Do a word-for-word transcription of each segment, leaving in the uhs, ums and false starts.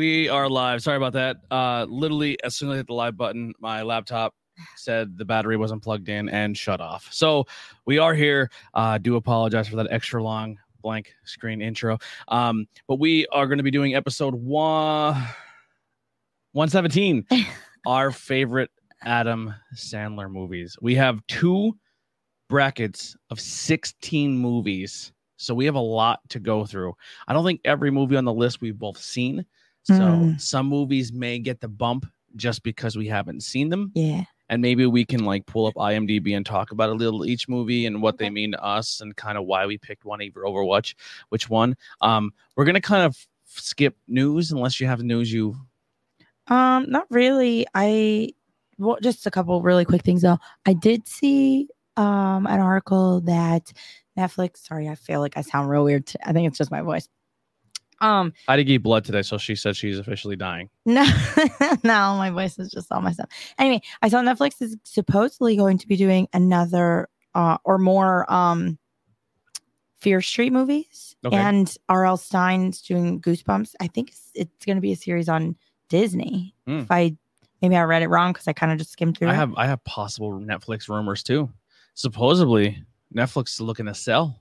We are live. Sorry about that. Uh, literally, as soon as I hit the live button, my laptop said the battery wasn't plugged in and shut off. So we are here. Uh, do apologize for that extra long blank screen intro. Um, but we are going to be doing episode one, one seventeen, our favorite Adam Sandler movies. We have two brackets of sixteen movies. So we have a lot to go through. I don't think every movie on the list we've both seen. So mm. some movies may get the bump just because we haven't seen them. Yeah. And maybe we can like pull up IMDb and talk about a little each movie and what they mean to us and kind of why we picked one over which which one. Um, we're gonna kind of skip news unless you have news you. Um, not really. I well, just a couple really quick things though. I did see um an article that Netflix. Sorry, I feel like I sound real weird. T- I think it's just my voice. Um, I did give blood today, so she said she's officially dying. No, no, my voice is just all my stuff. Anyway, I saw Netflix is supposedly going to be doing another uh, or more um, Fear Street movies, okay. And R L Stein's doing Goosebumps. I think it's, it's going to be a series on Disney. Mm. If I maybe I read it wrong because I kind of just skimmed through. I it. have I have possible Netflix rumors too. Supposedly, Netflix is looking to sell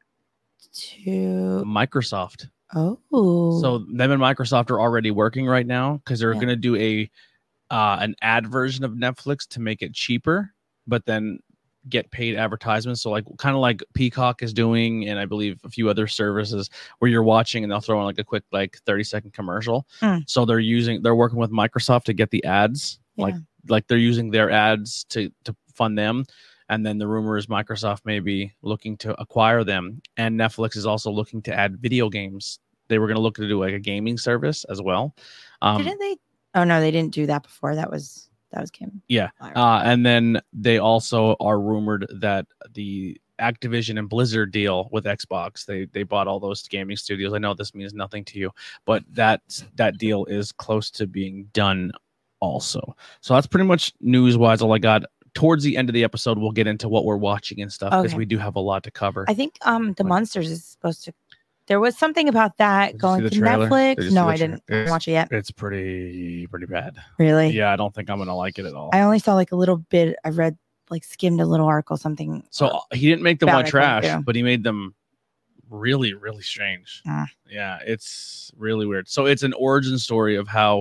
to Microsoft. Oh, so them and Microsoft are already working right now because they're yeah. going to do a uh, an ad version of Netflix to make it cheaper, but then get paid advertisements. So like kind of like Peacock is doing, and I believe a few other services where you're watching and they'll throw in like a quick like thirty second commercial. Mm. So they're using they're working with Microsoft to get the ads, yeah. like like they're using their ads to to fund them. And then the rumor is Microsoft may be looking to acquire them. And Netflix is also looking to add video games. They were going to look to do like a gaming service as well. Um, didn't they? Oh, no, they didn't do that before. That was that was Kim. Yeah. Uh, and then they also are rumored that the Activision and Blizzard deal with Xbox, they they bought all those gaming studios. I know this means nothing to you, but that that deal is close to being done also. So that's pretty much news-wise all I got. Towards the end of the episode, we'll get into what we're watching and stuff because okay. we do have a lot to cover. I think um the like, Monsters is supposed to. There was something about that going to trailer? Netflix. No, I didn't it's, watch it yet. It's pretty pretty bad. Really? Yeah, I don't think I'm gonna like it at all. I only saw like a little bit. I read like skimmed a little article something. So he didn't make them on trash, but he made them really really strange. Uh. Yeah, it's really weird. So it's an origin story of how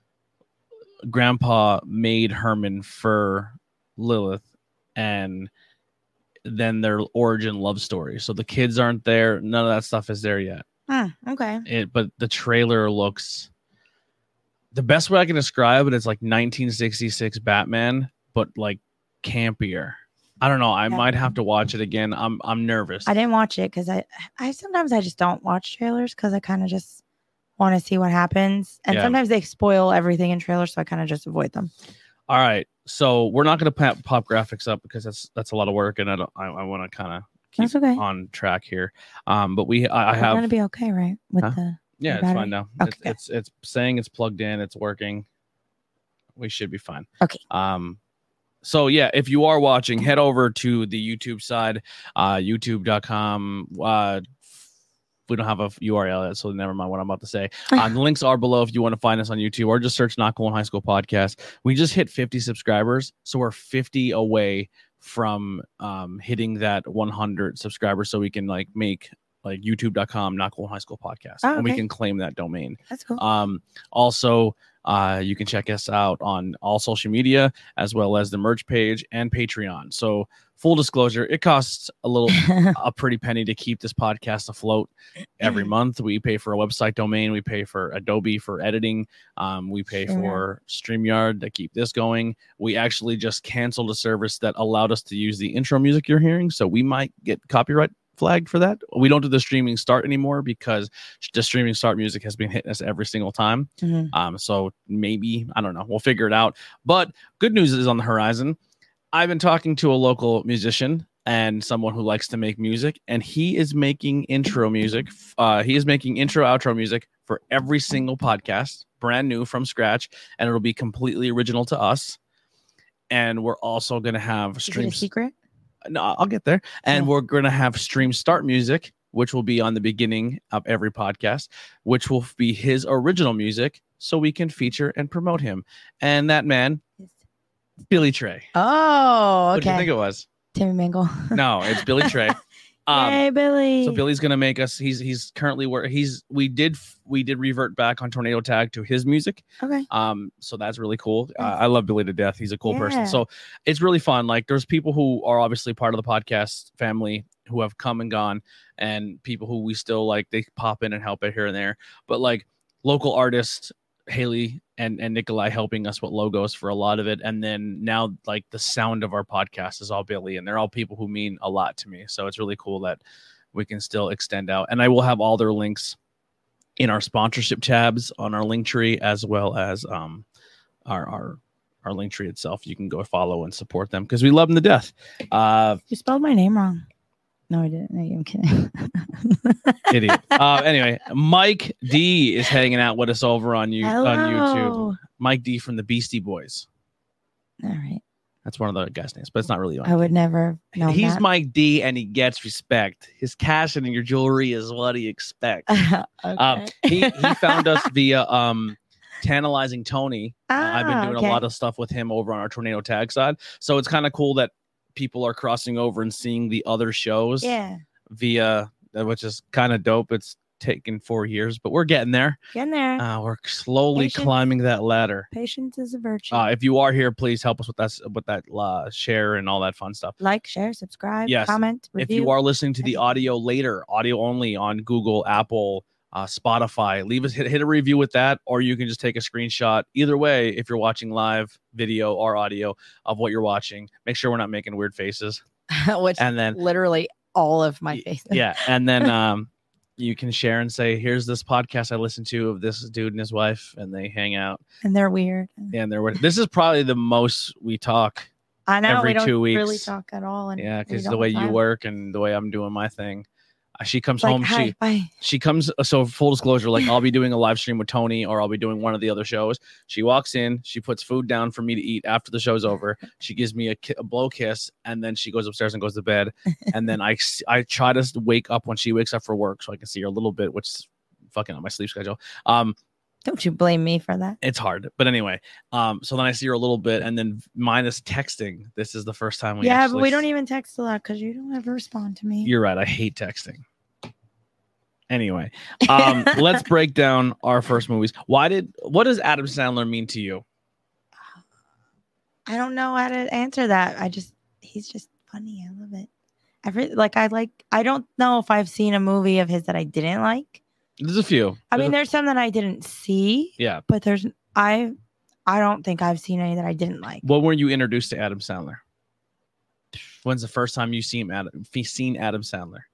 Grandpa made Herman fur Lilith, and then their origin love story. So the kids aren't there. None of that stuff is there yet. Hmm, okay. It, but the trailer looks the best way I can describe it is like nineteen sixty-six Batman, but like campier. I don't know. I yeah. might have to watch it again. I'm I'm nervous. I didn't watch it because I I sometimes I just don't watch trailers because I kind of just want to see what happens, and yeah. sometimes they spoil everything in trailers, so I kind of just avoid them. All right, so we're not going to pop, pop graphics up because that's that's a lot of work, and I don't. I, I want to kind of keep okay. on track here. Um, but we, I, I have. Going to be okay, right? With huh? the yeah, the it's fine now. Okay, it's, it's it's saying it's plugged in, it's working. We should be fine. Okay. Um, so yeah, if you are watching, head over to the YouTube side, uh, YouTube dot com. Uh, we don't have a U R L yet, so never mind what I'm about to say. Um, the links are below if you want to find us on YouTube, or just search Not Cool in High School Podcast. We just hit fifty subscribers, so we're fifty away from um, hitting that one hundred subscribers, so we can like make like YouTube dot com Not Cool in High School Podcast, oh, okay. and we can claim that domain. That's cool. Um, also, uh, you can check us out on all social media as well as the merch page and Patreon. So full disclosure, it costs a little, a pretty penny to keep this podcast afloat every month. We pay for a website domain. We pay for Adobe for editing. Um, we pay StreamYard. for StreamYard to keep this going. We actually just canceled a service that allowed us to use the intro music you're hearing. So we might get copyright flagged for that. We don't do the streaming start anymore because the streaming start music has been hitting us every single time. Mm-hmm. Um, so maybe, I don't know, we'll figure it out. But good news is on the horizon. I've been talking to a local musician and someone who likes to make music, and he is making intro music. Uh, he is making intro outro music for every single podcast, brand new from scratch, and it'll be completely original to us. And we're also going to have streams. Is it a secret? No, I'll get there. And yeah. we're going to have stream start music which will be on the beginning of every podcast, which will be his original music, so we can feature and promote him. And that man, Billy Trey. Oh, okay. What do you think it was? Timmy Mangle. No, it's Billy Trey. Um, Hey, Billy. So Billy's gonna make us. He's he's currently where he's. We did we did revert back on Tornado Tag to his music. Okay. Um. So that's really cool. Uh, I love Billy to death. He's a cool Yeah. person. So it's really fun. Like there's people who are obviously part of the podcast family who have come and gone, and people who we still like. They pop in and help it here and there. But like local artists, Haley and and Nikolai helping us with logos for a lot of it, and then now like the sound of our podcast is all Billy, and they're all people who mean a lot to me. So it's really cool that we can still extend out, and I will have all their links in our sponsorship tabs on our link tree, as well as um our our our link tree itself. You can go follow and support them because we love them to death. Uh, You spelled my name wrong. No, I didn't. No, I'm kidding. Idiot. Uh, anyway, Mike D is hanging out with us over on you Hello. on YouTube. Mike D from the Beastie Boys. All right. That's one of the guys' names, but it's not really. I would never know He's that. Mike D, and he gets respect. His cash in your jewelry is what he expects. okay. um, he he found us via um, Tantalizing Tony. Uh, I've been Ah, doing okay. a lot of stuff with him over on our Tornado Tag side, so it's kind of cool that people are crossing over and seeing the other shows. Yeah. Via, which is kind of dope. It's taken four years, but we're getting there. Getting there. Uh, we're slowly Patience. climbing that ladder. Patience is a virtue. Uh, if you are here, please help us with that, with that uh, share and all that fun stuff. Like, share, subscribe, Yes. comment, review. If you are listening to the Everything. audio later, audio only on Google, Apple, uh, Spotify, leave us hit, hit a review with that, or you can just take a screenshot. Either way, if you're watching live video or audio of what you're watching, make sure we're not making weird faces. Which And then literally all of my faces. yeah, and then um, you can share and say, "Here's this podcast I listened to of this dude and his wife, and they hang out." And they're weird. And they're this is probably the most we talk. I know every we don't two weeks. really talk at all. And Yeah, we because the don't way you vibe. work and the way I'm doing my thing. Uh, she comes It's like, home. hi, She bye. she comes. So full disclosure, like I'll be doing a live stream with Tony, or I'll be doing one of the other shows. She walks in, she puts food down for me to eat after the show's over. She gives me a, ki- a blow kiss, and then she goes upstairs and goes to bed. And then I s- I try to wake up when she wakes up for work, so I can see her a little bit, which is fucking on my sleep schedule. Um, Don't you blame me for that. it's hard, but anyway. Um, so then I see her a little bit, and then minus texting. This is the first time we. yeah, but actually we don't s- even text a lot because you don't ever respond to me. You're right. I hate texting. Anyway, um, let's break down our first movies. Why did what does Adam Sandler mean to you? I don't know how to answer that. I just he's just funny. I love it. Every like I like I don't know if I've seen a movie of his that I didn't like. There's a few. I There's mean, a- there's some that I didn't see, yeah. but there's I I don't think I've seen any that I didn't like. When were you introduced to Adam Sandler? When's the first time you seen Adam? You seen Adam Sandler?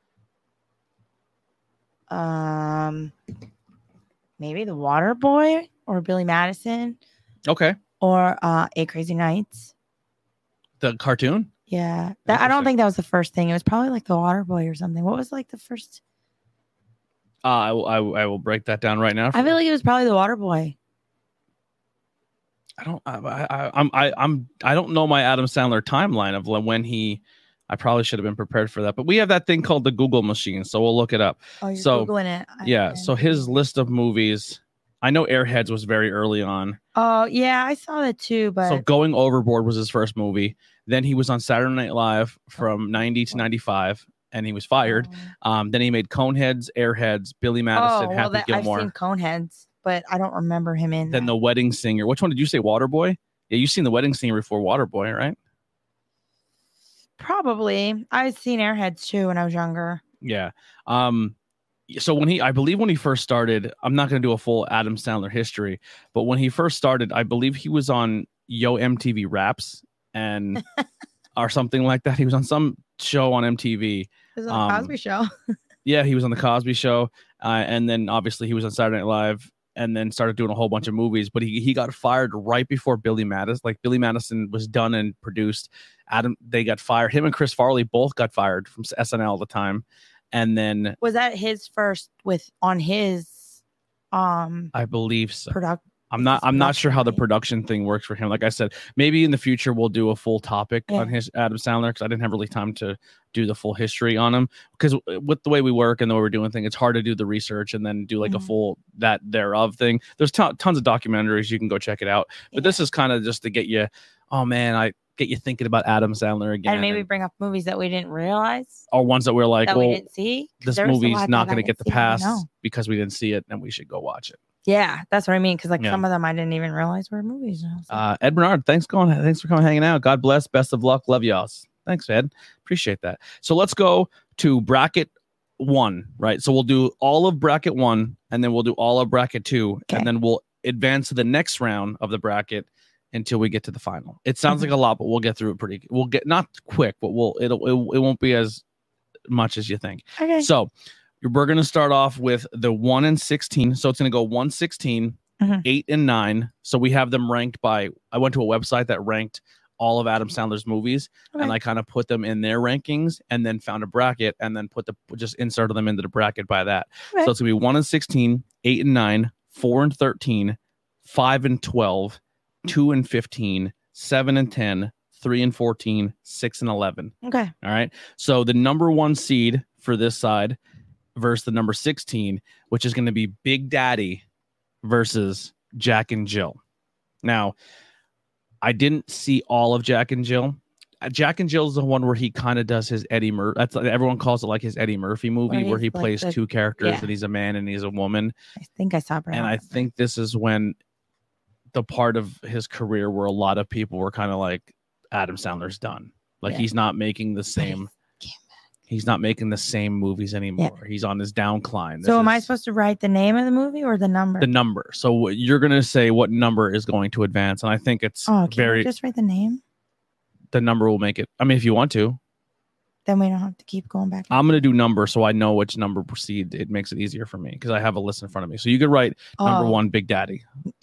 Um, maybe The Water Boy or Billy Madison Okay, or uh, Eight Crazy Nights. the cartoon. Yeah, that, I don't Interesting. think that was the first thing. It was probably like The Water Boy or something. What was like the first? Uh, I will. I, will- I will break that down right now. I feel like it was probably The Water Boy. I don't. I, I, I'm. I, I'm. I don't know my Adam Sandler timeline of when he. I probably should have been prepared for that, but we have that thing called the Google machine, so we'll look it up. Oh, you're So, googling it. I- Yeah. I- So his list of movies. I know Airheads was very early on. Oh yeah, I saw that too. But So Going Overboard was his first movie. Then he was on Saturday Night Live from ninety to ninety-five, and he was fired. Oh, Um, then he made Coneheads, Airheads, Billy Madison, oh well, Happy that, I've Gilmore. seen Coneheads, but I don't remember him in. Then that. The Wedding Singer. Which one did you say? Waterboy? Yeah, you've seen The Wedding Singer before Waterboy, right? Probably. I've seen Airheads too when I was younger. Yeah. Um, so when he, I believe when he first started, I'm not going to do a full Adam Sandler history, but when he first started, I believe he was on Yo M T V Raps and or something like that. He was on some show on M T V. It was on the Um, Cosby Show. Yeah, he was on the Cosby Show, uh, and then obviously he was on Saturday Night Live, and then started doing a whole bunch of movies. But he he got fired right before Billy Madison. Like Billy Madison was done and produced. Adam, they got fired. Him and Chris Farley both got fired from S N L at the time, and then Was that his first with on his um I believe so. product I'm not I'm not sure how the production thing works for him. Like I said, maybe in the future we'll do a full topic yeah. on his Adam Sandler because I didn't have really time to do the full history on him. Because with the way we work and the way we're doing things, it's hard to do the research and then do like mm-hmm. a full that thereof thing. There's t- tons of documentaries you can go check it out. But yeah. this is kind of just to get you, oh man, I get you thinking about Adam Sandler again. And maybe and, bring up movies that we didn't realize. Or ones that we're like, that well, we didn't see. This movie's not going to get the pass because we didn't see it and we should go watch it. Yeah, that's what I mean. Because like yeah. some of them I didn't even realize were movies. So. Uh, Ed Bernard, thanks going. Thanks for coming hanging out. God bless. Best of luck. Love y'all. Thanks, Ed. Appreciate that. So let's go to bracket one, right? So we'll do all of bracket one, and then we'll do all of bracket two, okay. and then we'll advance to the next round of the bracket until we get to the final. It sounds mm-hmm. like a lot, but we'll get through it pretty. We'll get not quick, but we'll it'll it, it won't be as much as you think. Okay. So. We're going to start off with the one and sixteen. So it's going to go one, sixteen, mm-hmm. eight, and nine. So we have them ranked by, I went to a website that ranked all of Adam Sandler's movies, okay. and I kind of put them in their rankings and then found a bracket and then put the, just inserted them into the bracket by that. Okay. So it's going to be one and sixteen, eight and nine, four and thirteen, five and twelve, two and fifteen, seven and ten, three and fourteen, six and eleven. Okay. All right. So the number one seed for this side versus the number sixteen, which is going to be Big Daddy versus Jack and Jill. Now, I didn't see all of Jack and Jill. Jack and Jill is the one where he kind of does his Eddie Murphy. That's everyone calls it like his Eddie Murphy movie, where, where he like plays the, two characters yeah. and he's a man and he's a woman. I think I saw. And I think this is when the part of his career where a lot of people were kind of like, Adam Sandler's done. Like yeah. he's not making the same. He's not making the same movies anymore. Yeah. He's on his downcline. This so am is, I supposed to write the name of the movie or the number? The number. So you're going to say what number is going to advance. And I think it's oh, can very... just write the name? The number will make it. I mean, if you want to. Then we don't have to keep going back. I'm going to do number so I know which number proceed. It makes it easier for me because I have a list in front of me. So you could write oh. number one, Big Daddy.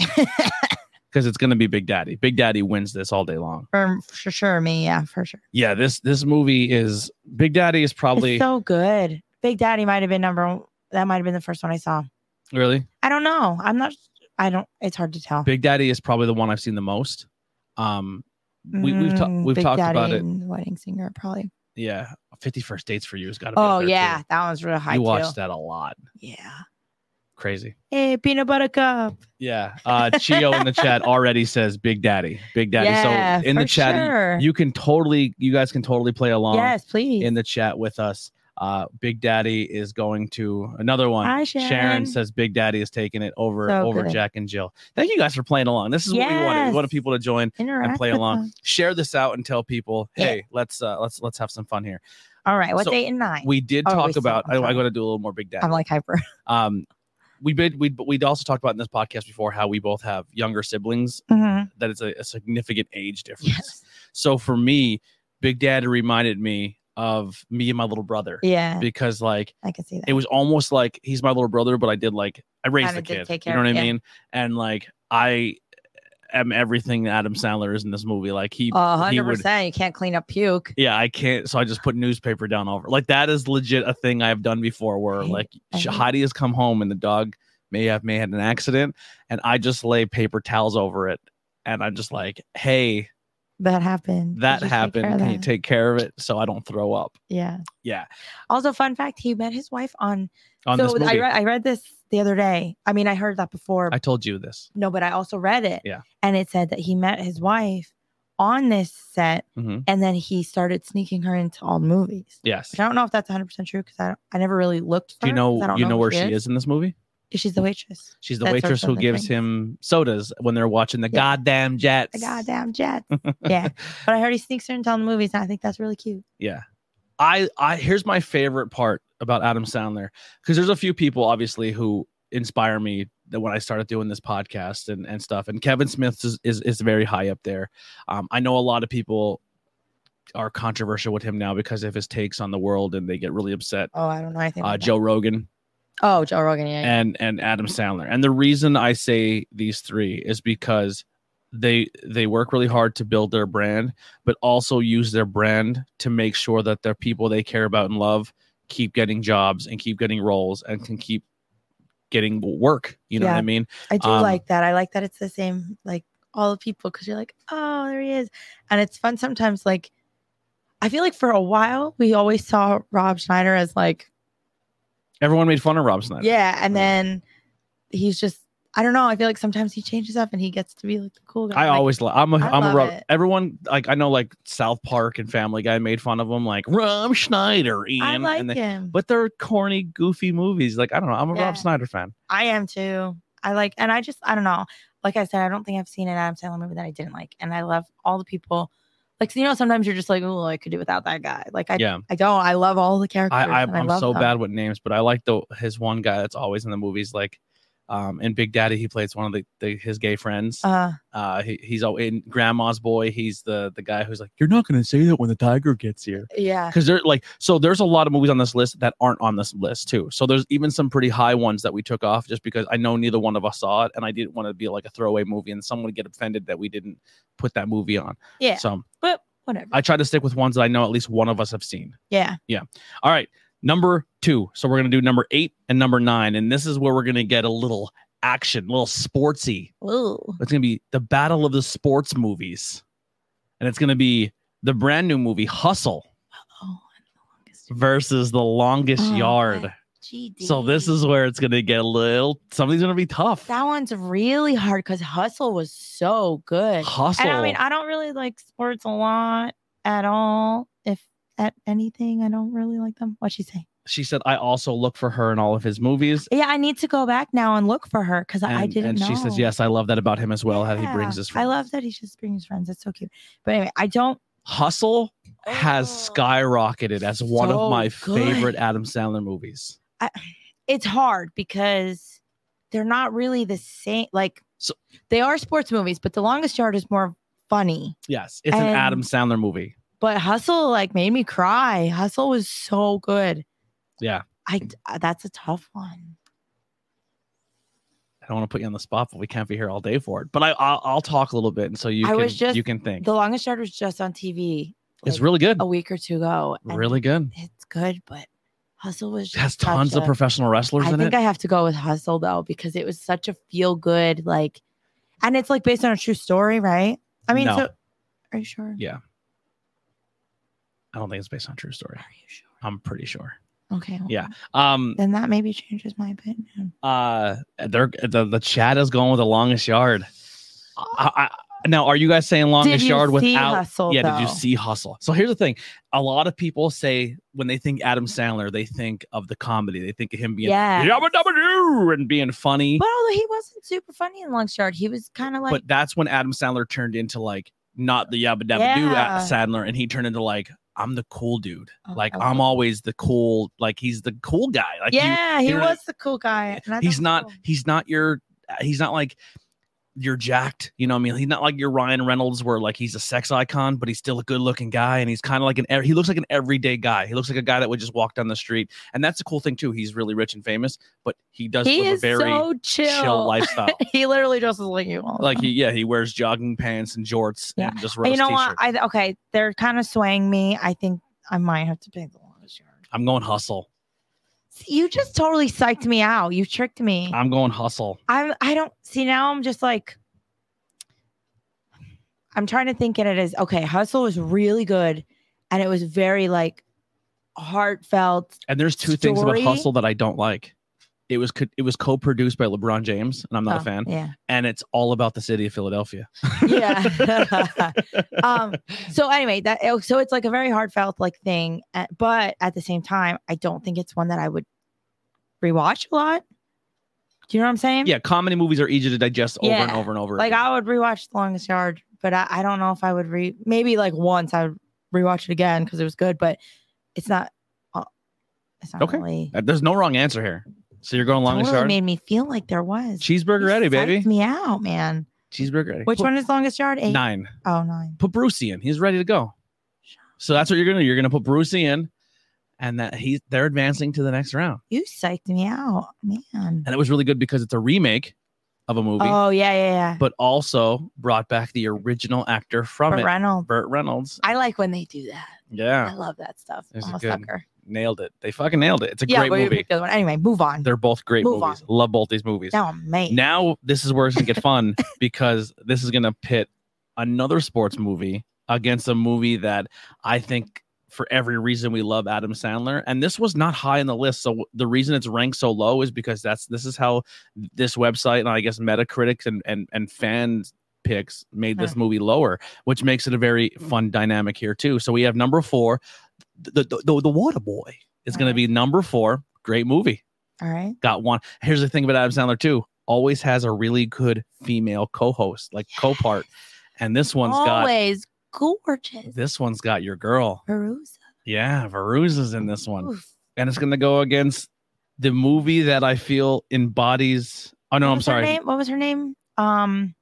Because it's going to be Big Daddy. Big Daddy wins this all day long. For, for sure, me, yeah, for sure. Yeah, this this movie is... Big Daddy is probably... It's so good. Big Daddy might have been number... That might have been the first one I saw. Really? I don't know. I'm not... I don't... It's hard to tell. Big Daddy is probably the one I've seen the most. Um, we, we've ta- we've Big talked Daddy about it. And The Wedding Singer, probably. Yeah. fifty First Dates for You has got to be Oh, yeah. Too. That one's real high, You too. watched that a lot. Yeah. Crazy. Hey, peanut butter cup. Yeah. Uh, Chio in the chat already says Big Daddy. Big Daddy. Yeah, so in the chat, sure. you can totally, you guys can totally play along. Yes, please. In the chat with us. Uh, Big Daddy is going to another one. Hi, Sharon. Sharon says Big Daddy is taking it over so over good. Jack and Jill. Thank you guys for playing along. This is yes. what we wanted. We wanted people to join Interact and play along. Them. Share this out and tell people, hey, yeah. let's uh, let's let's have some fun here. All right. What's so eight and nine? We did oh, talk we about. I, I got to do a little more Big Daddy. I'm like hyper. Um. We did. We we'd also talked about in this podcast before how we both have younger siblings. Mm-hmm. That it's a, a significant age difference. Yes. So for me, Big Daddy reminded me of me and my little brother. Yeah. Because like I can see that. It was almost like he's my little brother, but I did like I raised Kinda the kid. Take You care know what of, I yeah. mean? And like I am everything Adam Sandler is in this movie. Like he, one hundred he would, percent. You can't clean up puke. Yeah, I can't. So I just put newspaper down over. Like that is legit a thing I've done before. Where like Heidi has come home and the dog may have may had an accident, and I just lay paper towels over it, and I'm just like, hey, that happened. That happened. Can you take care of it so I don't throw up? Yeah. Yeah. Also, fun fact: he met his wife on. On so this movie. I read. I read this the other day. I mean, I heard that before. I told you this. No, but I also read it. Yeah. And it said that he met his wife on this set, mm-hmm. and then he started sneaking her into all the movies. Yes. Which I don't know if that's one hundred percent true because I I never really looked. For Do you know? her, You know, know where she she is. is in this movie? She's the waitress. She's the That's waitress who gives thing. him sodas when they're watching the yeah. goddamn Jets. The goddamn Jets. Yeah. But I heard he sneaks her into all the movies, and I think that's really cute. Yeah. I, I here's my favorite part about Adam Sandler, because there's a few people obviously who inspire me that when I started doing this podcast and, and stuff. And Kevin Smith is, is, is very high up there. Um, I know a lot of people are controversial with him now because of his takes on the world, and they get really upset. Oh, I don't know anything. Uh, Joe Rogan. Oh, Joe Rogan, yeah, yeah. And and Adam Sandler. And the reason I say these three is because they they work really hard to build their brand, but also use their brand to make sure that their people they care about and love keep getting jobs and keep getting roles and can keep getting work. You know Yeah. what I mean? I do Um, like that. I like that it's the same, like all the people, because you're like, oh, there he is. And it's fun sometimes. Like, I feel like for a while, we always saw Rob Schneider as like, everyone made fun of Rob Schneider. yeah. And then he's just, I don't know. I feel like sometimes he changes up and he gets to be like the cool guy. I like, always love. I'm a. I I'm a love Rob. it. Everyone like I know like South Park and Family Guy made fun of him like Rob Schneider. Ian. I like and they, him. but they're corny, goofy movies. Like I don't know. I'm a Yeah. Rob Schneider fan. I am too. I like, and I just, I don't know. Like I said, I don't think I've seen an Adam Sandler movie that I didn't like. And I love all the people. Like, you know, sometimes you're just like, oh, I could do without that guy. Like, I, Yeah. I don't. I love all the characters. I, I and I I'm love so them. bad with names, but I like the his one guy that's always in the movies. Like, um, in Big Daddy, he plays one of the, the his gay friends. Uh, Uh, he, he's all in Grandma's Boy. He's the the guy who's like, you're not gonna say that when the tiger gets here. yeah. Because they're like, so there's a lot of movies on this list that aren't on this list too. So there's even some pretty high ones that we took off just because I know neither one of us saw it, and I didn't want to be like a throwaway movie and someone would get offended that we didn't put that movie on. Yeah. So But whatever. I try to stick with ones that I know at least one of us have seen. yeah. All right, number two. So we're gonna do number eight and number nine, and this is where we're gonna get a little action, a little sportsy. Ooh. It's gonna be the battle of the sports movies, and it's gonna be the brand new movie Hustle Oh, versus The Longest Oh, Yard. my G D. So this is where it's gonna get a little. Something's gonna be tough. That one's really hard because Hustle was so good. Hustle. And I mean, I don't really like sports a lot at all. If at anything, I don't really like them. What'd she say? She said, I also look for her in all of his movies. Yeah, I need to go back now and look for her because I And, didn't and know. she says, yes, I love that about him as well, how he brings Yeah, his friends. I love that he just brings friends. It's so cute. But anyway, I don't. Hustle has Oh, skyrocketed as one so of my good. favorite Adam Sandler movies. I, it's hard because they're not really the same. Like, So- they are sports movies, but The Longest Yard is more funny. Yes, it's an And- Adam Sandler movie. But Hustle like made me cry. Hustle was so good. Yeah. I that's a tough one. I don't want to put you on the spot, but we can't be here all day for it. But I, I'll, I'll talk a little bit, and so you I can was just- you can think. The Longest Yard was just on T V. It's like, really good, a week or two ago. and really good. It's good, but Hustle was It just has tons such of a- professional wrestlers I in think it. I have to go with Hustle though because it was such a feel good like, and it's like based on a true story, right? I mean, No. so are you sure? Yeah. I don't think it's based on a true story. Are you sure? I'm pretty sure. Okay. well, Yeah. Um. Then that maybe changes my opinion. Uh. They're the the chat is going with The Longest Yard. I, I, now, are you guys saying Longest Did you Yard see without? Hustle, yeah. Did you though? see Hustle? So here's the thing: a lot of people say when they think Adam Sandler, they think of the comedy. They think of him being Yes. yabba dabba doo and being funny. But although he wasn't super funny in Longest Yard, he was kind of like But that's when Adam Sandler turned into like not the yabba dabba doo Yeah. Sandler, and he turned into like I'm the cool dude. Oh, Like okay. I'm always the cool. Like he's the cool guy. Like you- yeah, he he really- was the cool guy. and I thought he's it was not. cool. He's not your. He's not like you're jacked. You know what I mean? He's not like your Ryan Reynolds, where like he's a sex icon, but he's still a good looking guy, and he's kind of like an. ev- He looks like an everyday guy. He looks like a guy that would just walk down the street, and that's the cool thing too. He's really rich and famous, but he does He live a is very so chill. chill lifestyle. He literally dresses like you. all the Like time. he, yeah, he wears jogging pants and jorts Yeah. and just But roast you know t-shirt. what? I okay, they're kind of swaying me. I think I might have to pick The Longest Yard. I'm going Hustle. See, you just totally psyched me out. You tricked me. I'm going Hustle. I'm. I don't see now. I'm just like. I'm trying to think of it as okay. Hustle was really good, and it was very like heartfelt. And there's two things about Story? Hustle that I don't like. It was co- it was co-produced by LeBron James, and I'm not Oh, a fan. Yeah. And it's all about the city of Philadelphia. Yeah. um. So anyway, that so it's like a very heartfelt like thing, uh, but at the same time, I don't think it's one that I would rewatch a lot. Do you know what I'm saying? Yeah, comedy movies are easy to digest over and Yeah. over and over. Like again. I would rewatch The Longest Yard, but I, I don't know if I would re maybe like once I would rewatch it again because it was good, but it's not. Uh, it's not Okay. really. Uh, There's no wrong answer here. So you're going Longest Totally Yard? made me feel like there was. Cheeseburger You ready, psyched baby. Me out, man. Cheeseburger ready. Which Put- one is Longest Yard? Eight. Nine. Oh, nine. Put Brucey in. He's ready to go. So that's what you're gonna do. You're gonna put Brucey in, and that he's they're advancing to the next round. You psyched me out, man. And it was really good because it's a remake of a movie, Oh yeah, yeah, yeah. but also brought back the original actor from Burt it, Reynolds. Burt Reynolds. I like when they do that. I Yeah, love that stuff. There's a I'm a good- sucker. nailed it. They fucking nailed it. It's a yeah, great but you movie. picked the other one. Anyway, move on. They're both great Move movies. on. Love both these movies. Now I'm made. Now this is where it's gonna get fun because this is gonna pit another sports movie against a movie that I think for every reason we love Adam Sandler. And this was not high on the list. So the reason it's ranked so low is because that's this is how this website and I guess Metacritic and and and fans picks made this movie lower, which makes it a very fun dynamic here too. So we have number four, the the, the, the Water Boy is going right. to be number four. Great movie. All right. Got one. Here's the thing about Adam Sandler too. Always has a really good female co-host, like yes. co-part. And this one's always got always gorgeous. This one's got your girl. Veruza. Yeah, Veruza's in this one. Oof. And it's going to go against the movie that I feel embodies. Oh no, what I'm sorry. What was her name? Um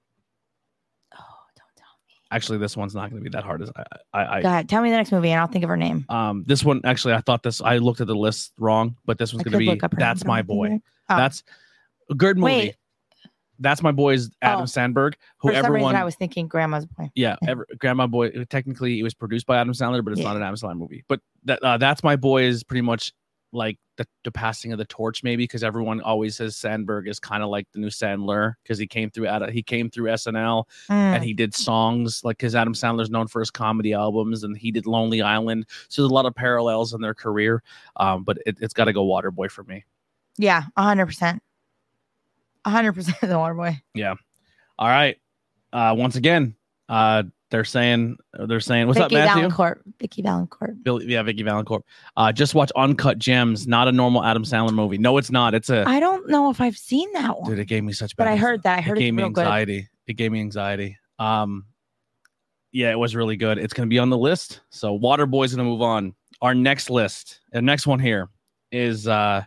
Actually, this one's not going to be that hard as I. I, I Go ahead. Tell me the next movie, and I'll think of her name. Um, this one actually, I thought this. I looked at the list wrong, but this one's going to be That's My Boy. Oh. That's a good movie. Wait. That's My Boy is Adam oh. Sandberg, who For some everyone. Reason I was thinking Grandma's Boy. Yeah, ever, Grandma Boy. Technically, it was produced by Adam Sandler, but it's yeah. not an Adam Sandler movie. But that uh, That's My Boy is pretty much like the, the passing of the torch, maybe, because everyone always says Sandberg is kind of like the new Sandler because he came through out he came through S N L mm. and he did songs like because Adam Sandler's known for his comedy albums and he did Lonely Island, so there's a lot of parallels in their career. Um, but it, it's got to go Waterboy for me. Yeah, a hundred percent, a hundred percent the Waterboy. Yeah. All right. Uh, once again, uh, they're saying they're saying what's Vicky up, Matthew? Valancourt. Vicky Valancourt. Bill, yeah, Vicky Valancourt. Uh, just watch Uncut Gems. Not a normal Adam Sandler movie. No, it's not. It's a. I don't know if I've seen that one. Dude, it gave me such bad. But I heard that. I heard it gave it's me real anxiety. Good. It gave me anxiety. Um, yeah, it was really good. It's gonna be on the list. So Waterboy's gonna move on. Our next list, the next one here is uh.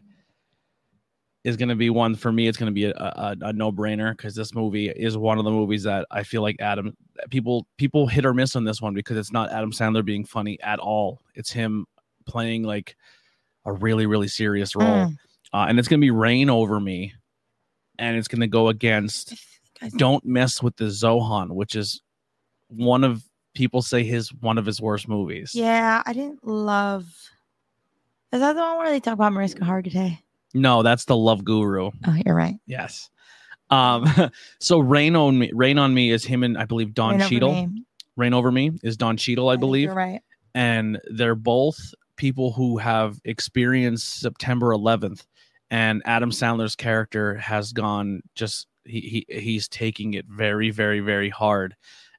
is going to be one for me. It's going to be a, a, a no-brainer because this movie is one of the movies that I feel like Adam people people hit or miss on this one because it's not Adam Sandler being funny at all. It's him playing like a really, really serious role. Mm. Uh, and it's going to be Reign Over Me. And it's going to go against Don't Mess with the Zohan, which is one of people say his one of his worst movies. Yeah, I didn't love. Is that the one where they talk about Mariska Hargitay? No, that's the Love Guru. Oh, you're right. Yes. Um, so Rain on Me, Rain on Me is him and I believe Don Rain Cheadle. Over Rain Over Me is Don Cheadle, I, I believe. You're right. And they're both people who have experienced September eleventh. And Adam Sandler's character has gone just he, he he's taking it very, very, very hard.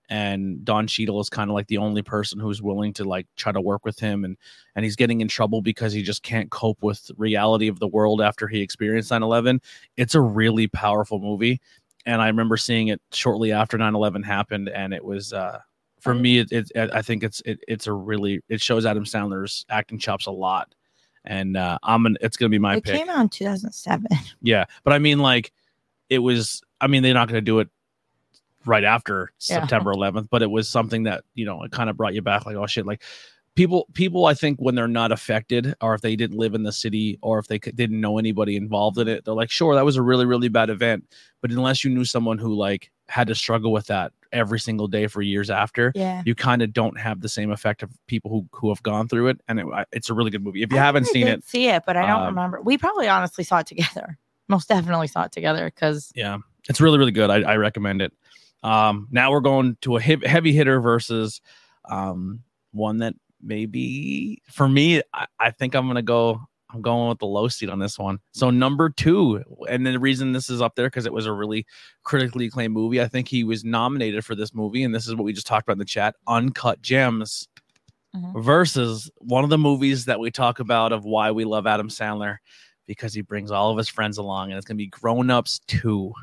And Don Cheadle is kind of like the only person who's willing to like try to work with him. And, and he's getting in trouble because he just can't cope with the reality of the world after he experienced nine eleven. It's a really powerful movie. And I remember seeing it shortly after nine eleven happened. And it was, uh, for me, it, it, I think it's, it, it's a really, it shows Adam Sandler's acting chops a lot. And uh, I'm an, it's going to be my it pick. It came out in two thousand seven. Yeah. But I mean, like it was, I mean, they're not going to do it right after yeah. September eleventh, but it was something that, you know, it kind of brought you back like, oh shit, like people, people, I think when they're not affected or if they didn't live in the city or if they c- didn't know anybody involved in it, they're like, sure, that was a really, really bad event. But unless you knew someone who like had to struggle with that every single day for years after, yeah. you kind of don't have the same effect of people who, who have gone through it. And it, it's a really good movie. If you I haven't seen did it, see it, but I don't um, remember. We probably honestly saw it together. Most definitely saw it together because yeah, it's really, really good. I, I recommend it. Um, now we're going to a he- heavy hitter versus um, one that maybe for me, I, I think I'm going to go, I'm going with the low seat on this one. So number two, and the reason this is up there, because it was a really critically acclaimed movie. I think he was nominated for this movie. And this is what we just talked about in the chat, Uncut Gems mm-hmm. versus one of the movies that we talk about of why we love Adam Sandler, because he brings all of his friends along, and it's going to be Grown Ups two.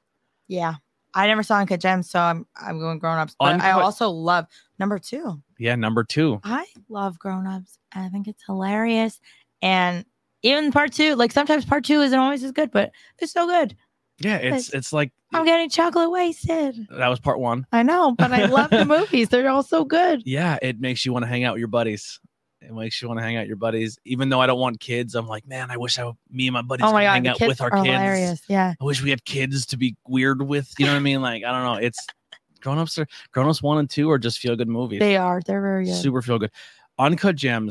Yeah. I never saw Uncut Gems, so I'm I'm going Grown Ups. But Uncut. I also love number two. Yeah, number two. I love Grown Ups. I think it's hilarious. And even part two, like sometimes part two isn't always as good, but it's so good. Yeah, it's it's, it's like I'm getting chocolate wasted. That was part one. I know, but I love the movies. They're all so good. Yeah, it makes you want to hang out with your buddies. It makes you want to hang out with your buddies. Even though I don't want kids, I'm like, man, I wish I would, me and my buddies oh my could God, hang out with our kids. Hilarious. Yeah. I wish we had kids to be weird with. You know what I mean? Like, I don't know. It's Grown Ups are Grown Ups one and two are just feel good movies. They are. They're very good. Super feel good. Uncut Gems.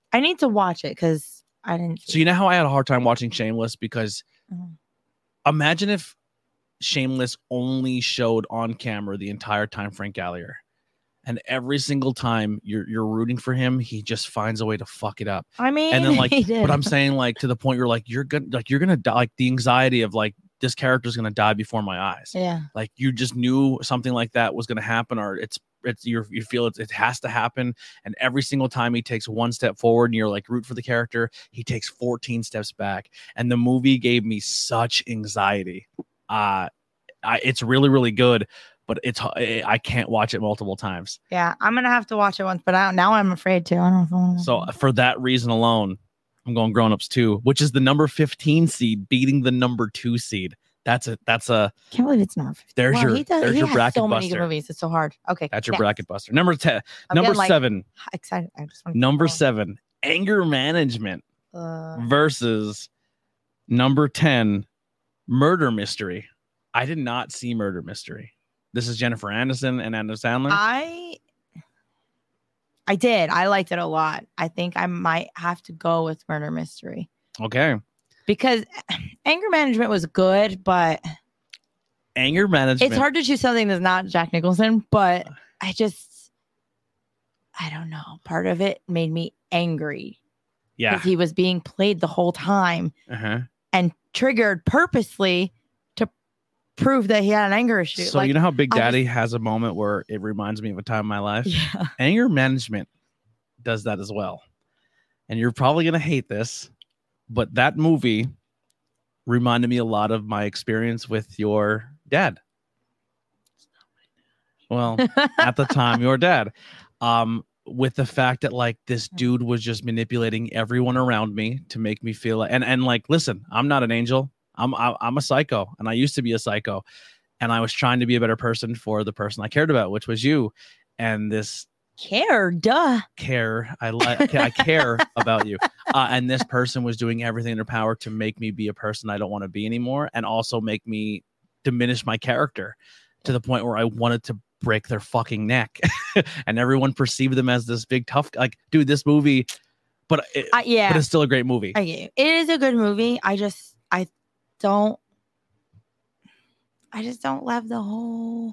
I need to watch it because I didn't. So you know how I had a hard time watching Shameless because Mhm. imagine if Shameless only showed on camera the entire time Frank Gallagher, and every single time you're you're rooting for him, he just finds a way to fuck it up. I mean, And then like, he did. but I'm saying like to the point you're like you're gonna like you're gonna die, like the anxiety of like this character's gonna die before my eyes. Yeah. Like you just knew something like that was gonna happen, or it's it's you you feel it it has to happen. And every single time he takes one step forward, and you're like root for the character, he takes fourteen steps back. And the movie gave me such anxiety. Uh, I, it's really really good, but it's I can't watch it multiple times. Yeah, I'm gonna have to watch it once, but I, now I'm afraid to. I don't know. So for that reason alone, I'm going Grown Ups two, which is the number fifteen seed beating the number two seed. That's a that's a. Can't believe it's not fifteen. There's well, your he does, there's he your has bracket so many buster. good movies. It's so hard. Okay, that's your next. bracket buster. Number ten, I'm number getting, like, seven. Excited. I just want Number seven, Anger Management uh, versus number ten, Murder Mystery. I did not see Murder Mystery. This is Jennifer Aniston and Adam Sandler. I I did. I liked it a lot. I think I might have to go with Murder Mystery. Okay. Because Anger Management was good, but Anger Management. it's hard to choose something that's not Jack Nicholson, but I just, I don't know. Part of it made me angry. Yeah. Because he was being played the whole time Uh-huh. and triggered purposely to prove that he had an anger issue. So like, you know how Big I Daddy just- has a moment where it reminds me of a time in my life? yeah. Anger Management does that as well. And you're probably going to hate this, but that movie reminded me a lot of my experience with your dad. Well, at the time, your dad. Um, with the fact that like this dude was just manipulating everyone around me to make me feel like, and and like, listen, I'm not an angel. I'm I, I'm a psycho, and I used to be a psycho, and I was trying to be a better person for the person I cared about, which was you. And this Care, duh. care, I like, I care about you, uh, and this person was doing everything in their power to make me be a person I don't want to be anymore, and also make me diminish my character to the point where I wanted to break their fucking neck. And everyone perceived them as this big tough, like, dude, this movie, but it, Uh, yeah. but it's still a great movie. I get you. It is a good movie. I just, I don't, I just don't love the whole.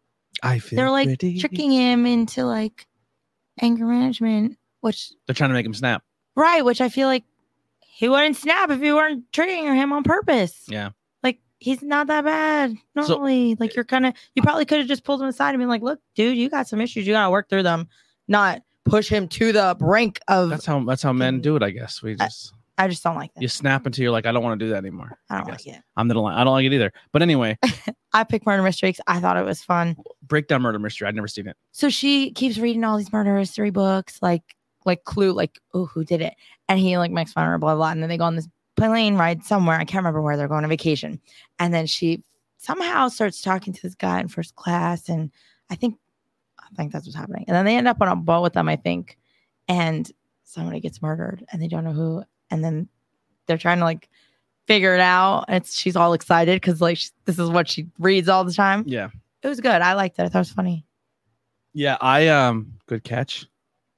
I feel They're like pretty. tricking him into like anger management, which They're trying to make him snap. right, which I feel like he wouldn't snap if you weren't tricking him on purpose. Yeah. Like he's not that bad normally. like you're kind of, you probably could have just pulled him aside and been like, "Look, dude, you got some issues. You got to work through them." Not push him to the brink of. That's how that's how men do it, I guess. We just I just don't like that. you snap until you're like, I don't want to do that anymore. I don't guess. like it. I'm the I don't like it either. But anyway, I picked Murder Mystery because I thought it was fun. Breakdown Murder Mystery. I'd never seen it. So she keeps reading all these murder mystery books, like like Clue, like, oh, who did it? And he like makes fun of her, blah, blah. And then they go on this plane ride somewhere. I can't remember where they're going on vacation. And then she somehow starts talking to this guy in first class. And I think I think that's what's happening. And then they end up on a boat with them, I think. And somebody gets murdered and they don't know who. And then they're trying to like figure it out. And it's she's all excited because like she, this is what she reads all the time. Yeah. It was good. I liked it. I thought it was funny. Yeah, I um good catch.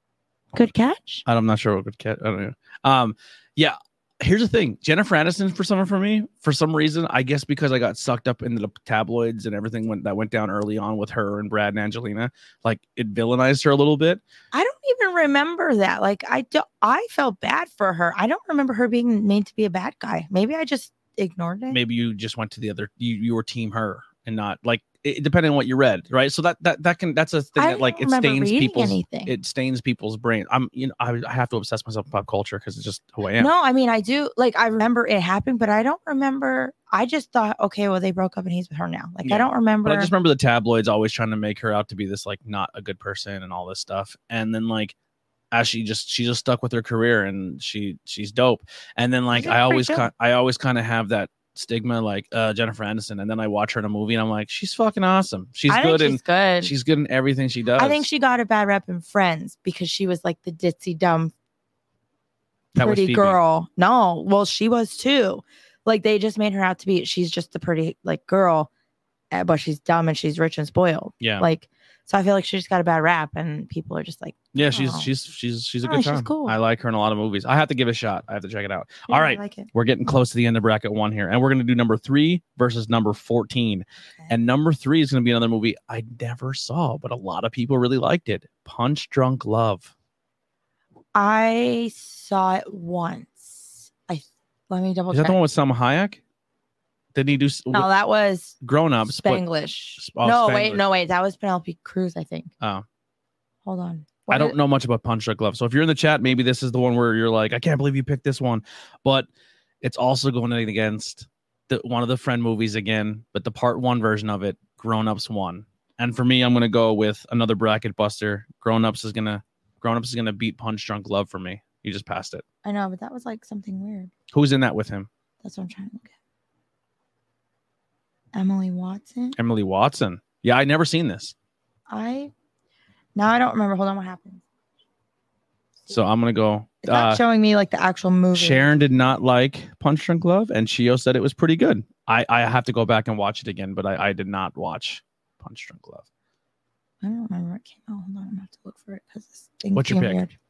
Good catch. I'm not sure what good catch. I don't know. Um, yeah. Here's the thing, Jennifer Aniston for some for me for some reason, I guess because I got sucked up into the tabloids and everything went that went down early on with her and Brad and Angelina. Like it villainized her a little bit. I don't even remember that. Like I do, I felt bad for her. I don't remember her being made to be a bad guy. Maybe I just ignored it. Maybe you just went to the other. You you were team her and not like it, depending on what you read, right? So that that that can that's a thing I that like don't it remember stains reading people's anything. it stains people's brain. I'm you know I, I have to obsess myself with pop culture because it's just who I am. No, I mean I do. Like I remember it happened, but I don't remember. I just thought, okay, well they broke up and he's with her now. Like Yeah. I don't remember. But I just remember the tabloids always trying to make her out to be this like not a good person and all this stuff. And then like as she just she just stuck with her career and she she's dope. And then like She's I pretty always dope. kind I always kind of have that stigma like uh Jennifer Aniston, and then I watch her in a movie and I'm like, she's fucking awesome. She's I good think and she's good. she's good in everything she does. I think she got a bad rep in Friends because she was like the ditzy dumb That was pretty Phoebe. girl. No, well she was too. Like they just made her out to be. She's just the pretty like girl, uh, but she's dumb and she's rich and spoiled. Yeah. Like so, I feel like she just got a bad rap, and people are just like, Yeah, she's Oh. she's she's she's a Oh, good she's time. cool. I like her in a lot of movies. I have to give it a shot. I have to check it out. Yeah, All I right, like it. we're getting close to the end of bracket one here, and we're gonna do number three versus number fourteen. Okay. And number three is gonna be another movie I never saw, but a lot of people really liked it. Punch Drunk Love. I saw it once. I let me double Is that check. the one with Salma Hayek? Didn't he do s- No, that was Grown Ups? but- Spanglish. Oh, no, wait, Spanglish. no, wait. That was Penelope Cruz, I think. Oh. Hold on. I What don't is- know much about Punch Drunk Love. So if you're in the chat, maybe this is the one where you're like, I can't believe you picked this one. But it's also going against the, one of the Friend movies again, but the part one version of it, Grown Ups one. And for me, I'm going to go with another bracket buster. Grown Ups is going to Grown Ups is going to beat Punch Drunk Love for me. You just passed it. I know, but that was like something weird. Who's in that with him? That's what I'm trying to look at. Emily Watson. Emily Watson. Yeah, I never seen this. I now I don't remember. Hold on, what happened? So I'm going to go. It's not Uh, showing me like the actual movie. Sharon did not like Punch Drunk Love, and Chio said it was pretty good. I, I have to go back and watch it again, but I, I did not watch Punch Drunk Love. I don't remember what came out. Hold on, I'm gonna have to look for it because this thing What's your came pick? weird.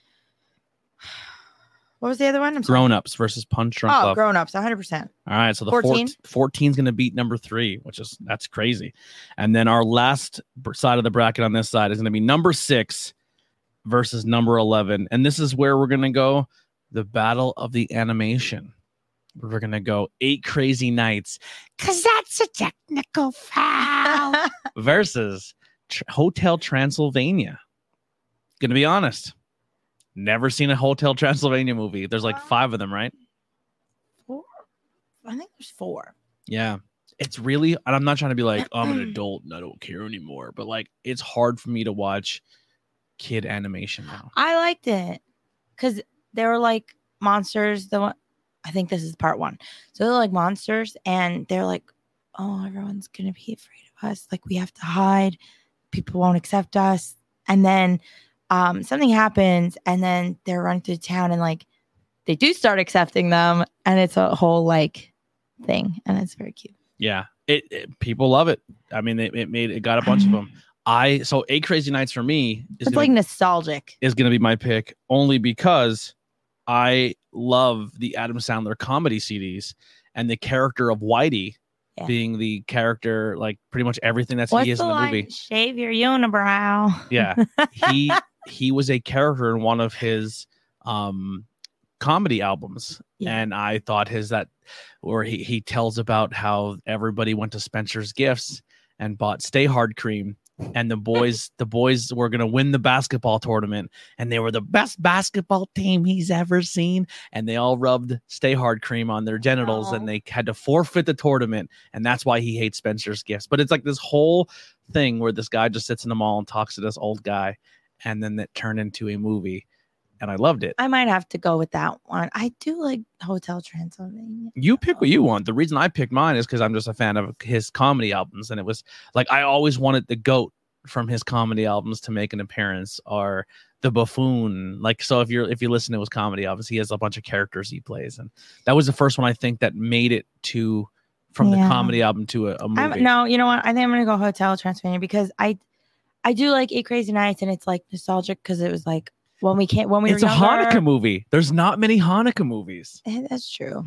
What was the other one? I'm sorry. Grown Ups versus Punch Drunk Oh, Love. grown ups, one hundred percent. All right, so the fourteen? fourteen is going to beat number three, which is that's crazy. And then our last b- side of the bracket on this side is going to be number six versus number eleven, and this is where we're going to go the battle of the animation. We're going to go Eight Crazy Nights, because that's a technical foul, versus Tr- Hotel Transylvania. Going to be honest, never seen a Hotel Transylvania movie. There's like five of them, right? Four? I think there's four. Yeah. It's really, and I'm not trying to be like, I'm an adult and I don't care anymore, but like, it's hard for me to watch kid animation now. I liked it because they were like monsters. The one, I think this is part one. So they're like monsters, and they're like, oh, everyone's gonna be afraid of us. Like we have to hide. People won't accept us. And then um, something happens, and then they're running through town, and like they do start accepting them, and it's a whole like thing, and it's very cute. Yeah. It, it people love it. I mean, it, it made, it got a bunch of them. I, so Eight Crazy Nights for me is It's gonna, like nostalgic. is going to be my pick only because I love the Adam Sandler comedy C Ds and the character of Whitey Yeah. being the character, like pretty much everything that's What's he is the in the line? movie. Shave your unibrow. Yeah. he he was a character in one of his um comedy albums. Yeah. And I thought his that where he he tells about how everybody went to Spencer's Gifts and bought Stay Hard cream, and the boys the boys were going to win the basketball tournament, and they were the best basketball team he's ever seen, and they all rubbed Stay Hard cream on their genitals, Aw. and they had to forfeit the tournament, and that's why he hates Spencer's Gifts. But it's like this whole thing where this guy just sits in the mall and talks to this old guy, and then that turned into a movie, and I loved it. I might have to go with that one. I do like Hotel Transylvania. You pick what you want. The reason I picked mine is because I'm just a fan of his comedy albums, and it was like I always wanted the GOAT from his comedy albums to make an appearance, or the buffoon. Like, so if you're if you listen to his comedy albums, he has a bunch of characters he plays, and that was the first one I think that made it to from Yeah. the comedy album to a, a movie. I'm, no, you know what? I think I'm gonna go Hotel Transylvania because I, I do like Eight Crazy Nights, and it's like nostalgic because it was like when we can't when we it's were a younger. Hanukkah movie. There's not many Hanukkah movies. Eh, that's true.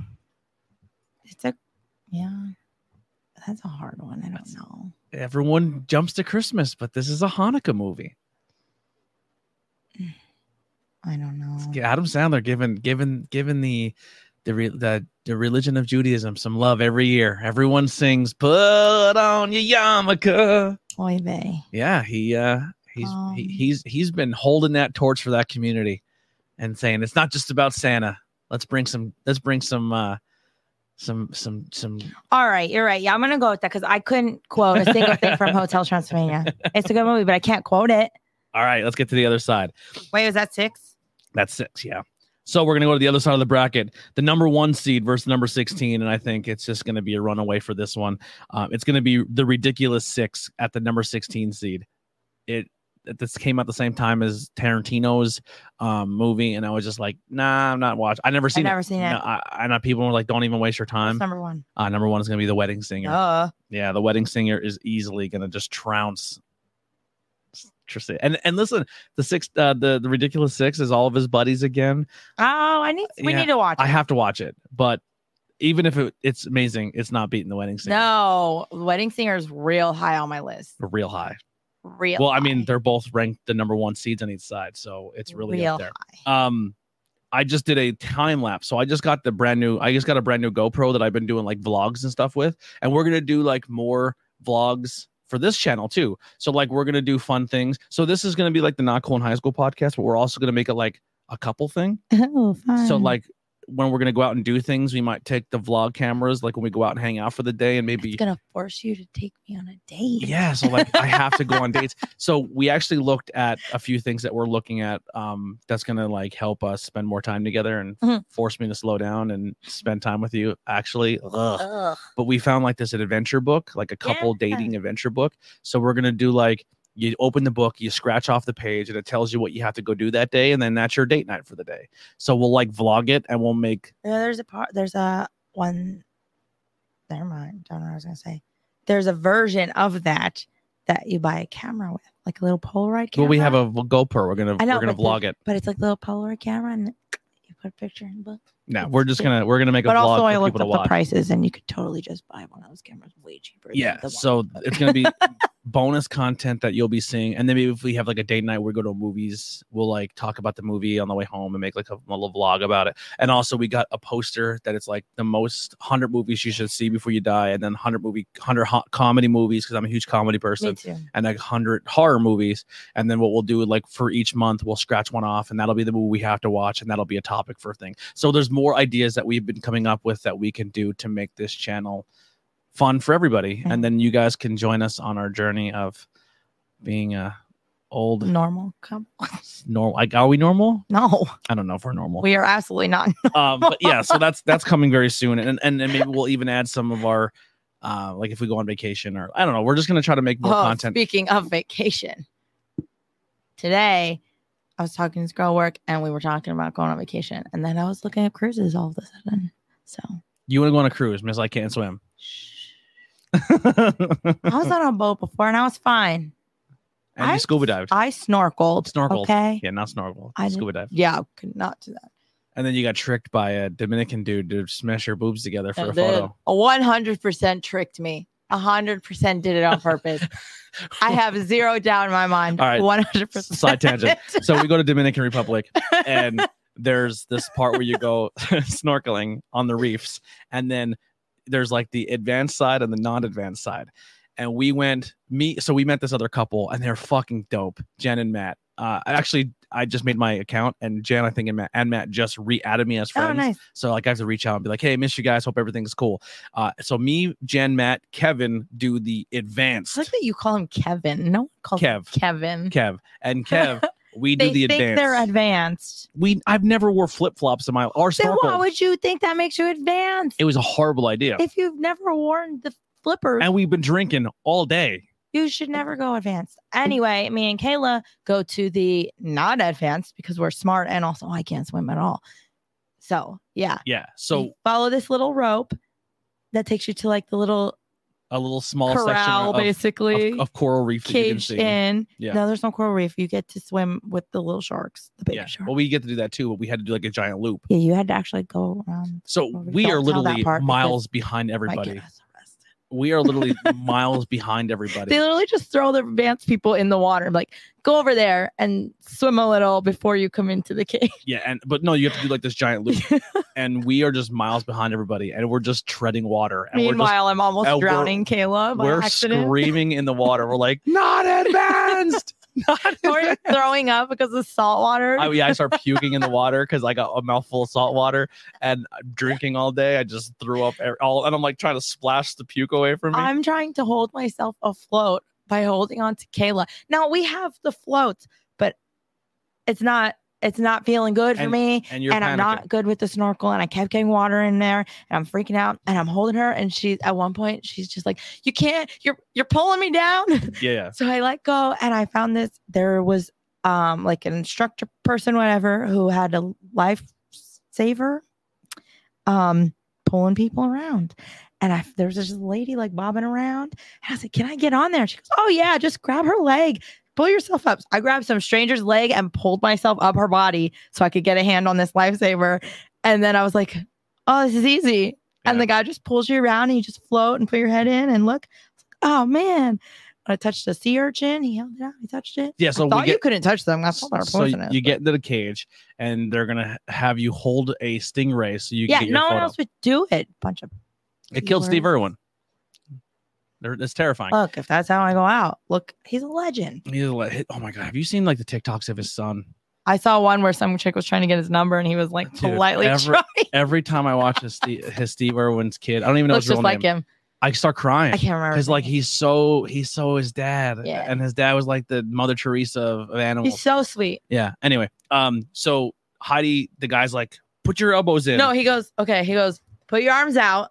It's a, yeah, that's a hard one. I don't That's- know. Everyone jumps to Christmas, but this is a Hanukkah movie. I don't know. Adam Sandler given given given the the re, the the religion of Judaism some love every year. Everyone sings "Put on your yarmulke." Oy vey. Yeah, he uh he's Um, he, he's he's been holding that torch for that community and saying it's not just about Santa. Let's bring some let's bring some uh some some some All right, you're right. Yeah, I'm gonna go with that because I couldn't quote a single thing from Hotel Transylvania. It's a good movie, but I can't quote it. All right, let's get to the other side. Wait, was that six? That's six, yeah. So we're gonna go to the other side of the bracket, the number one seed versus number sixteen, and I think it's just gonna be a runaway for this one. Um, it's gonna be the ridiculous six at the number sixteen seed. It this came out the same time as Tarantino's um, movie, and I was just like, nah, I'm not watching. I never seen I've never it. seen it. No, I, I know people were like, don't even waste your What's time. number one? Uh, number one is gonna be The Wedding Singer. Uh, Yeah, The Wedding Singer is easily gonna just trounce Interesting. And and listen, the six, uh, the the ridiculous six is all of his buddies again. Oh, I need. We Yeah, need to watch it. I have to watch it, but even if it, it's amazing, it's not beating The Wedding Singer. No, Wedding Singer is real high on my list. Real high. Real. Well, high. I mean, they're both ranked the number one seeds on each side, so it's really real up there. high. Um, I just did a time lapse, so I just got the brand new. I just got a brand new GoPro that I've been doing like vlogs and stuff with, and we're gonna do like more vlogs for this channel too. So like we're gonna do fun things. So this is gonna be like the Not Cool in High School podcast, but we're also gonna make it like a couple thing. Oh, fun. So like when we're gonna go out and do things, we might take the vlog cameras, like when we go out and hang out for the day, and maybe it's gonna force you to take me on a date. yeah. So like I have to go on dates. So we actually looked at a few things that we're looking at. Um, that's gonna like help us spend more time together and Mhm. force me to slow down and spend time with you. Actually, ugh. Ugh. But we found like this an adventure book, like a couple Yeah. dating adventure book. So we're gonna do like you open the book, you scratch off the page, and it tells you what you have to go do that day, and then that's your date night for the day. So we'll like vlog it, and we'll make. Yeah, there's a part. There's a one. Never mind. Don't know what I was gonna say. There's a version of that that you buy a camera with, like a little Polaroid camera. Well, we have a GoPro. We're gonna I know, we're gonna but vlog the- it. but it's like a little Polaroid camera, and you put a picture in the book. No, we're just gonna we're gonna make a But vlog also, I for looked people up to the watch. prices, and you could totally just buy one of those cameras way cheaper. than Yeah, the one so with the- it's gonna be bonus content that you'll be seeing, and then maybe if we have like a date night, we go to movies, we'll like talk about the movie on the way home and make like a, a little vlog about it. And also, we got a poster that it's like the most hundred movies you should see before you die, and then hundred movie hundred ho- comedy movies because I'm a huge comedy person. Me too. And like hundred horror movies, and then what we'll do like for each month we'll scratch one off, and that'll be the movie we have to watch, and that'll be a topic for a thing. So there's more ideas that we've been coming up with that we can do to make this channel fun for everybody, Mhm. and then you guys can join us on our journey of being a old Normal couple. normal. Like, are we normal? No, I don't know if we're normal. we are absolutely not. um, but yeah, so that's that's coming very soon, and and, and maybe we'll even add some of our. Uh, like if we go on vacation or I don't know, we're just gonna try to make more Oh, content. Speaking of vacation, today I was talking to this girl at work, and we were talking about going on vacation, and then I was looking at cruises all of a sudden. So You want to go on a cruise, Miss? I can't swim. I was on a boat before, and I was fine. And I- you scuba dived. I snorkeled. Snorkeled. Okay. Yeah, not snorkel. I Scuba dive. Yeah, I could not do that. And then you got tricked by a Dominican dude to smash your boobs together for a And then photo. a one hundred percent tricked me. one hundred percent did it on purpose. I have zero doubt in my mind. All right. one hundred percent. Side tangent. So we go to Dominican Republic, and there's this part where you go snorkeling on the reefs, and then there's like the advanced side and the non-advanced side. And we went me, so we met this other couple, and they're fucking dope, Jen and Matt. Uh, actually, I just made my account, and Jen, I think, and Matt, and Matt just re-added me as friends. Oh, nice. So like I have to reach out and be like, "Hey, miss you guys. Hope everything's cool." Uh, so me, Jen, Matt, Kevin do the advanced. I like that you call him Kevin. No one calls Kev. him Kevin. Kev and Kev. We do They the think advanced. they're advanced. we I've never wore flip flops in my or Then snorkel. why would you think that makes you advanced? It was a horrible idea, If you've never worn the flippers, and we've been drinking all day. you should never go advanced. Anyway, me and Kayla go to the not advanced because we're smart, and also I can't swim at all. So yeah. Yeah, You so follow this little rope that takes you to like the little a little small corral, section of, basically of, of coral reef that you can caged see. in. Yeah. No, there's no coral reef. You get to swim with the little sharks, the baby Yeah, sharks. well, we get to do that too, but we had to do like a giant loop. Yeah, you had to actually go around. So Well, we we don't are tell that literally part because miles behind Might everybody. get us arrested. We are literally miles behind everybody. They literally just throw the advanced people in the water. Like, go over there and swim a little before you come into the cave. Yeah, and but no, you have to do like this giant loop, and we are just miles behind everybody, and we're just treading water. And Meanwhile, I'm almost and we're- drowning Kayla by we're just, we're accident. screaming in the water. We're like, not advanced. Not Or advanced. throwing up because of salt water. I, yeah, I start puking in the water because I got a mouthful of salt water, and I'm drinking all day. I just threw up every, all, and I'm like trying to splash the puke away from me. I'm trying to hold myself afloat by holding on to Kayla. Now we have the floats, but it's not it's not feeling good for And- me. and you're And I'm not panicking. good with the snorkel. And I kept getting water in there, and I'm freaking out. And I'm holding her, and she's at one point she's just like, "You can't. You're you're pulling me down." Yeah, yeah. So I let go, and I found this. There was um like an instructor person, whatever, who had a lifesaver, um, pulling people around. And I there was this lady like bobbing around, and I said, "Can I get on there?" She goes, "Oh yeah, just grab her leg, pull yourself up. I grabbed some stranger's leg and pulled myself up her body so I could get a hand on this lifesaver. And then I was like, oh, this is easy. Yeah. And the guy just pulls you around and you just float and put your head in and look. Oh, man. I touched a sea urchin. He held it out. He touched it. Yeah, so I thought get, you couldn't touch them. I thought they were poisonous. So you get into the cage, and they're gonna have you hold a stingray so you yeah, can get your no photo. one else would do it. Bunch of it killed Steve Irwin. It's terrifying. Look, if that's how I go out, look, he's a legend. He's a le- oh my god, have you seen like the TikToks of his son? I saw one where some chick was trying to get his number, and he was like Dude, politely every, trying. Every time I watch his Steve, his Steve Irwin's kid, I don't even know Looks his real just like name. him. I start crying. I can't remember because like he's so he's so his dad, yeah. and his dad was like the Mother Teresa of, of animals. He's so sweet. Yeah. Anyway, um, so Heidi, the guy's like, put your elbows in. No, he goes, okay. He goes, put your arms out,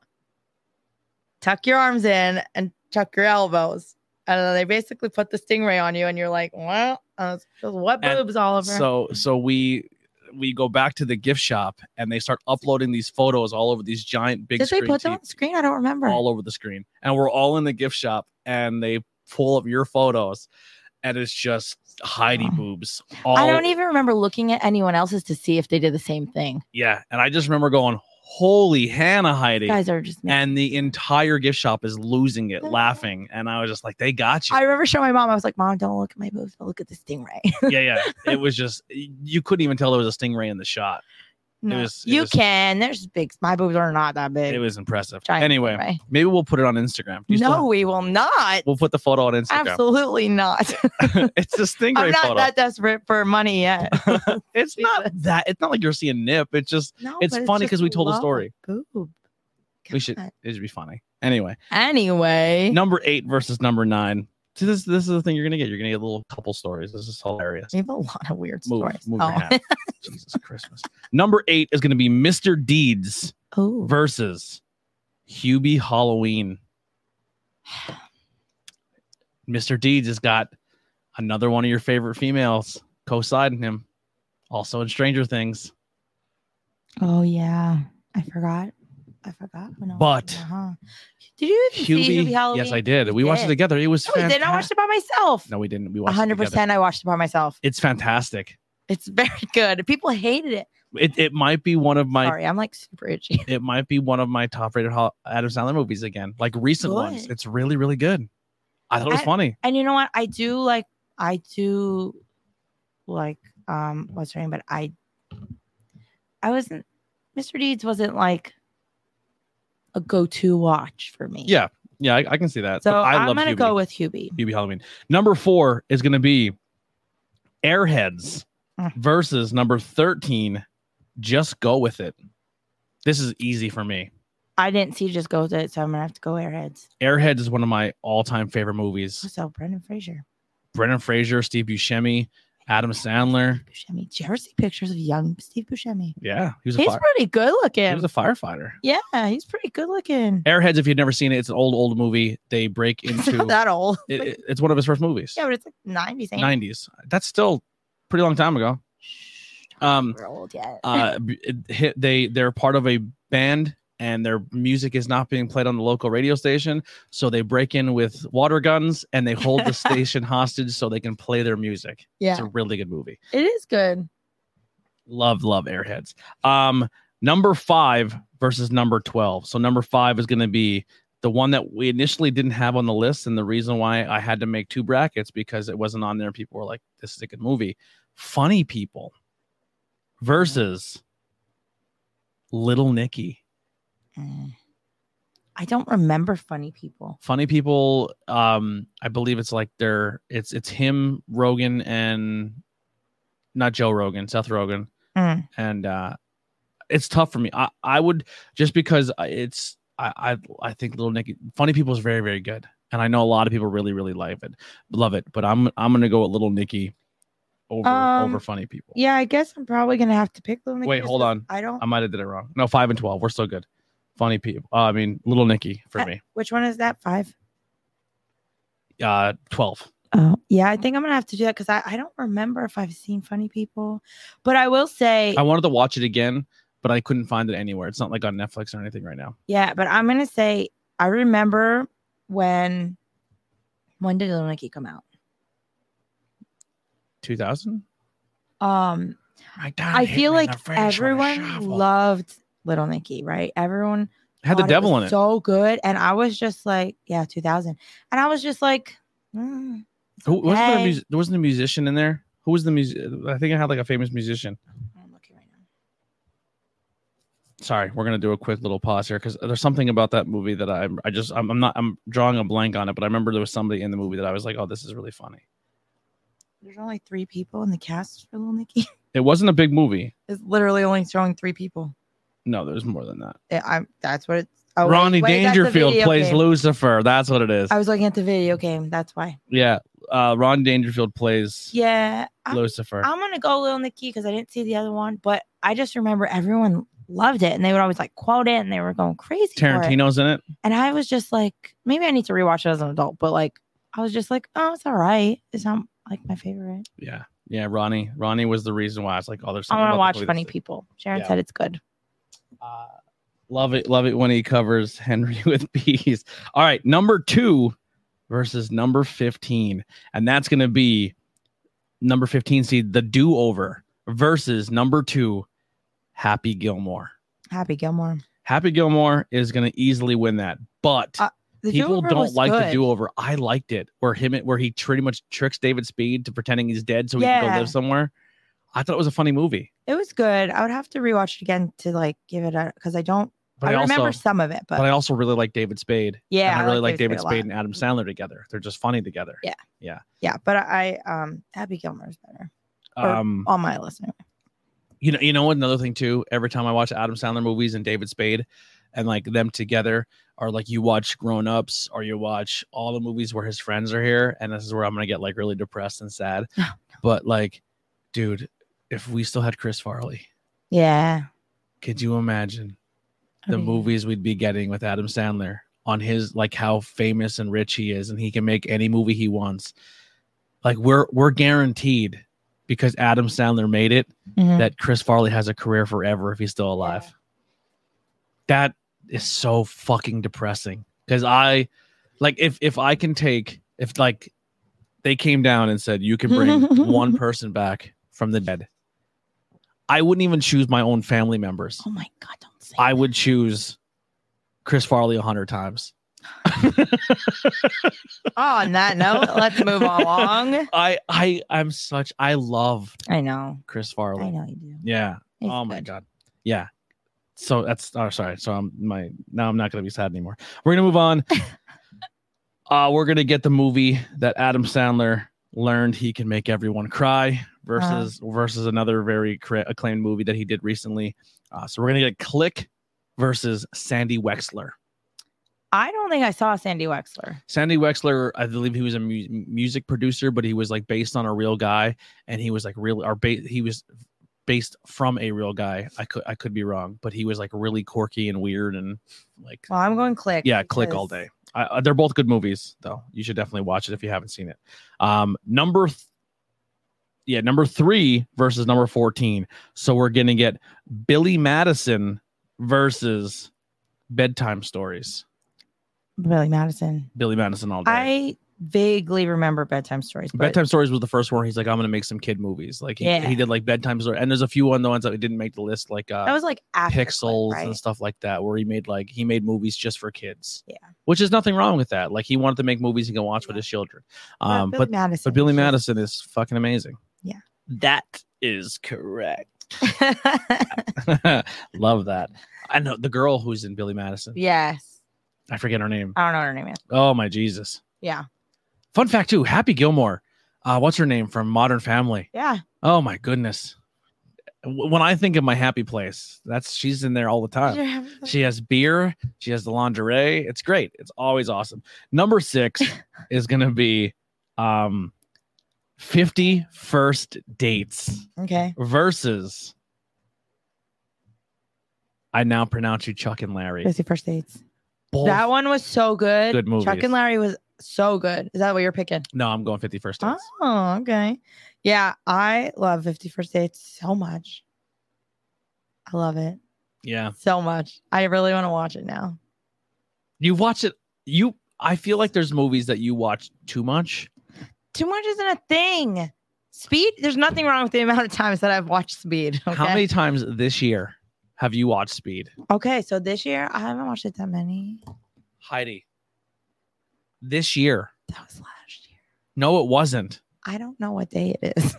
tuck your arms in, and tuck your elbows. And then they basically put the stingray on you, and you're like, well, uh, just wet boobs and all over. So so we. we go back to the gift shop and they start uploading these photos all over these giant big Did they put them T V, on the screen? I don't remember. all over the screen. And we're all in the gift shop and they pull up your photos and it's just Heidi Oh. boobs. All, I don't even remember looking at anyone else's to see if they did the same thing. Yeah. And I just remember going, holy Hannah, Heidi. You guys are just. And the entire gift shop is losing it, laughing. And I was just like, they got you. I remember showing my mom. I was like, Mom, don't look at my boobs, but look at the stingray. yeah, yeah. It was just, you couldn't even tell there was a stingray in the shot. No, It was, it you was, can. There's big. My boobs are not that big. It was impressive. Giant Anyway, stingray. maybe we'll put it on Instagram. Do you No, still have- we will not. We'll put the photo on Instagram. Absolutely not. It's a stingray I'm not photo. that desperate for money yet. It's not Jesus. that. It's not like you're seeing nip. It's just. No, It's but funny just 'cause we told a love story. Boob. We should. God. It should be funny. Anyway, Anyway, number eight versus number nine. See, this this is the thing you're gonna get. You're gonna get little couple stories. This is hilarious. we have a lot of weird Move, stories. move oh. your hand. Jesus Christmas. Number eight is gonna be Mister Deeds oh. versus Hubie Halloween. Mister Deeds has got another one of your favorite females co-siding him, also in Stranger Things. Oh yeah, I forgot. I forgot. When I was But there, huh? Did you even see Hubie Halloween? yes, I did. We You watched it did. together. It was No, we fantastic. did. I watched it by myself. No, we didn't. We A watched it hundred together. percent. I watched it by myself. It's fantastic. It's very good. People hated it. It it might be one of my Sorry, I'm like super itchy. it might be one of my top rated Ho- Adam Sandler movies again, like recent Good. ones. It's really really good. I thought it was I- funny. And you know what? I do like. I do like. Um, what's her name? But I. I wasn't. Mister Deeds wasn't like a go-to watch for me. Yeah, yeah, I, I can see that. So But I I'm love gonna Hubie. go with Hubie. Hubie Halloween. Number four is going to be Airheads Mm. versus number thirteen. Just Go With It. This is easy for me. I didn't see Just Go With It, so I'm gonna have to go Airheads. Airheads is one of my all-time favorite movies. So Brendan Fraser. Brendan Fraser, Steve Buscemi, Adam Sandler. Buscemi. Did you ever see pictures of young Steve Buscemi? Yeah, he was a He's fire, pretty good he looking. was a firefighter. Yeah, he's pretty good looking. Airheads, if you've never seen it, it's an old old movie. They break It's into not that old. it, it- it's one of his first movies. Yeah, but it's like nineties. ain't it? nineties. That's still a pretty long time ago. Shh, Um, we're old yet. uh, b- it hit, they they're part of a band and their music is not being played on the local radio station, so they break in with water guns and they hold the station hostage so they can play their music. It's yeah, a really good movie. it is good. Love love Airheads. Um, number five versus number twelve. So number five is going to be the one that we initially didn't have on the list, and the reason why I had to make two brackets because it wasn't on there. People were like, "This is a good movie." Funny People versus Little Nicky. Mm. I don't remember Funny People. Funny People. Um, I believe it's like they're it's it's him, Rogan, and not Joe Rogan, Seth Rogen, Mm. and uh, it's tough for me. I I would just because I- it's I I I think Little Nicky Funny People is very very good, and I know a lot of people really really love it, love it. But I'm I'm gonna go with Little Nicky over Um, over Funny People. Yeah, I guess I'm probably gonna have to pick Little Nicky. Wait, just hold 'cause on. I don't. I might have did it wrong. No, five and twelve. We're still good. Funny People. Uh, I mean Little Nicky for Uh, me. Which one is that? Five. Uh, twelve. Oh, yeah. I think I'm gonna have to do that because I, I don't remember if I've seen Funny People, but I will say, I wanted to watch it again, but I couldn't find it anywhere. It's not like on Netflix or anything right now. yeah. But I'm gonna say I remember when when did Little Nicky come out? two thousand. Um, I feel like everyone loved Little Nicky, right? Everyone had the devil it in it. So good, and I was just like, yeah, two thousand, and I was just like, mm, who okay. wasn't there? A mus- there wasn't a musician in there. Who was the music? I think I had like a famous musician. I'm looking right now. Sorry, we're gonna do a quick little pause here because there's something about that movie that I I just I'm, I'm not I'm drawing a blank on it, but I remember there was somebody in the movie that I was like, oh, this is really funny. There's only three people in the cast for Little Nicky. It wasn't a big movie. It's literally only showing three people. No, there's more than that. It, I'm. That's what it's. Oh, Ronnie wait, wait, Dangerfield plays game. Lucifer. That's what it is. I was looking at the video game. That's why. Yeah, uh, Ron Dangerfield plays. Yeah, Lucifer. I'm, I'm gonna go Little Nicky because I didn't see the other one, but I just remember everyone loved it and they would always like quote it and they were going crazy. Tarantino's in it, and I was just like, maybe I need to rewatch it as an adult, but like, I was just like, oh, it's all right. It's not like my favorite. Yeah, yeah. Ronnie, Ronnie was the reason why I was like, oh, there's. I want to watch Funny People. Sharon yeah. said it's good. Uh, love it, love it when he covers Henry with bees. All right, number two versus number fifteen, and that's gonna be number fifteen seed, The Do-Over, versus number two, Happy Gilmore. Happy Gilmore. Happy Gilmore is gonna easily win that, but. Uh, People don't like good. The Do-Over. I liked it, where him where he pretty much tricks David Spade to pretending he's dead so he yeah. can go live somewhere. I thought it was a funny movie. It was good. I would have to rewatch it again to like give it a because I don't. But I, I remember also, some of it, but but I also really like David Spade. Yeah, and I really I like, like David Spade, Spade and Adam Sandler together. They're just funny together. Yeah, yeah, yeah. But I um Happy Gilmore is better. Um, on my list anyway. You know, you know what? Another thing too. Every time I watch Adam Sandler movies and David Spade, and like them together. Or like you watch Grown Ups or you watch all the movies where his friends are here. And this is where I'm going to get like really depressed and sad. Oh, no. But like, dude, if we still had Chris Farley. Yeah. Could you imagine the okay. movies we'd be getting with Adam Sandler on his, like how famous and rich he is and he can make any movie he wants. Like we're, we're guaranteed because Adam Sandler made it mm-hmm. that Chris Farley has a career forever if he's still alive. Yeah. That is so fucking depressing because I like if if I can take if like they came down and said you can bring one person back from the dead, I wouldn't even choose my own family members. Oh my god, don't say I that. would choose Chris Farley a hundred times. On that note, let's move along. I I I'm such I love I know Chris Farley. I know you do. Yeah. He's oh good. my god. Yeah. So that's oh sorry. So I'm my now I'm not gonna be sad anymore. We're gonna move on. uh we're gonna get the movie that Adam Sandler learned he can make everyone cry versus uh, versus another very cra- acclaimed movie that he did recently. Uh, so we're gonna get Click versus Sandy Wexler. I don't think I saw Sandy Wexler. Sandy Wexler, I believe he was a mu- music producer, but he was like based on a real guy, and he was like real or ba- he was. based from a real guy. I could I could be wrong, but he was like really quirky and weird and like. Well, I'm going Click. Yeah, because... Click all day. I, they're both good movies, though. You should definitely watch it if you haven't seen it. Um, number, th- yeah, number three versus number fourteen. So we're gonna get Billy Madison versus Bedtime Stories. Billy Madison. Billy Madison all day. I vaguely remember Bedtime Stories. But... Bedtime Stories was the first one. He's like, I'm gonna make some kid movies. Like he, yeah. he did like Bedtime Stories, and there's a few other ones that didn't make the list, like uh, that was like Pixels Click, right? and stuff like that, where he made like he made movies just for kids. Yeah, which is nothing wrong with that. Like he wanted to make movies he can watch yeah. with his children. Um, Billy but Madison but Billy just... Madison is fucking amazing. Yeah, that is correct. Love that. I know the girl who's in Billy Madison. Yes, I forget her name. I don't know what her name is. Oh my Jesus. Yeah. Fun fact too, Happy Gilmore. Uh, what's her name from Modern Family? Yeah. Oh my goodness. When I think of my happy place, that's she's in there all the time. She has beer. She has the lingerie. It's great. It's always awesome. Number six is gonna be um, fifty First Dates. Okay. Versus. I now pronounce you Chuck and Larry. fifty First Dates. Both that one was so good. Good movies. Chuck and Larry was so good. Is that what you're picking? No, I'm going fifty First Dates. Oh, okay. Yeah, I love fifty First Dates so much. I love it. Yeah. So much. I really want to watch it now. You watch it. You. I feel like there's movies that you watch too much. Too much isn't a thing. Speed, there's nothing wrong with the amount of times that I've watched Speed. Okay? How many times this year have you watched Speed? Okay, so this year I haven't watched it that many. Heidi. This year. That was last year. No, it wasn't. I don't know what day it is.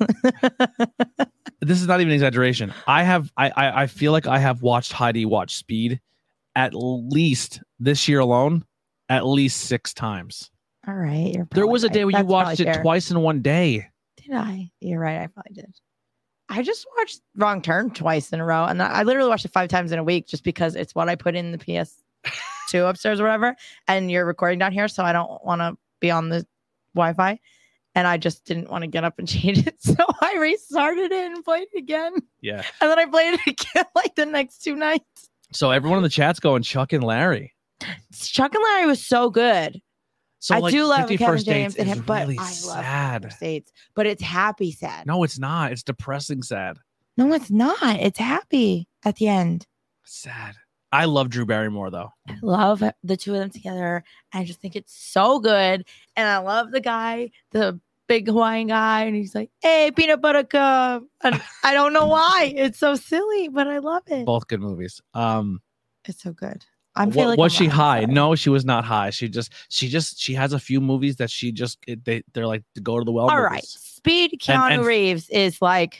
This is not even an exaggeration. I have I, I I feel like I have watched Heidi watch Speed at least this year alone, at least six times. All right. You're there was a day right. where That's you watched it fair. twice in one day. Did I? You're right. I probably did. I just watched Wrong Turn twice in a row. And I literally watched it five times in a week just because it's what I put in the P S two upstairs or whatever. And you're recording down here. So I don't want to be on the Wi-Fi. And I just didn't want to get up and change it. So I restarted it and played it again. Yeah. And then I played it again like the next two nights. So everyone in the chat's going Chuck and Larry. Chuck and Larry was so good. So I like, do love fifty Kevin First James Dates and is him, but really I love sad. Fifty First Dates, but it's happy sad. No, it's not. It's depressing sad. No, it's not. It's happy at the end. Sad. I love Drew Barrymore though. I love the two of them together. I just think it's so good. And I love the guy, the big Hawaiian guy, and he's like, "Hey, peanut butter cup." And I don't know why. It's so silly, but I love it. Both good movies. Um It's so good. I'm Wa- feeling like was I'm she laughing, high? sorry. No, she was not high. She just she just she has a few movies that she just it, they they're like to go to the well. All movies. right. Speed Keanu and- Reeves is like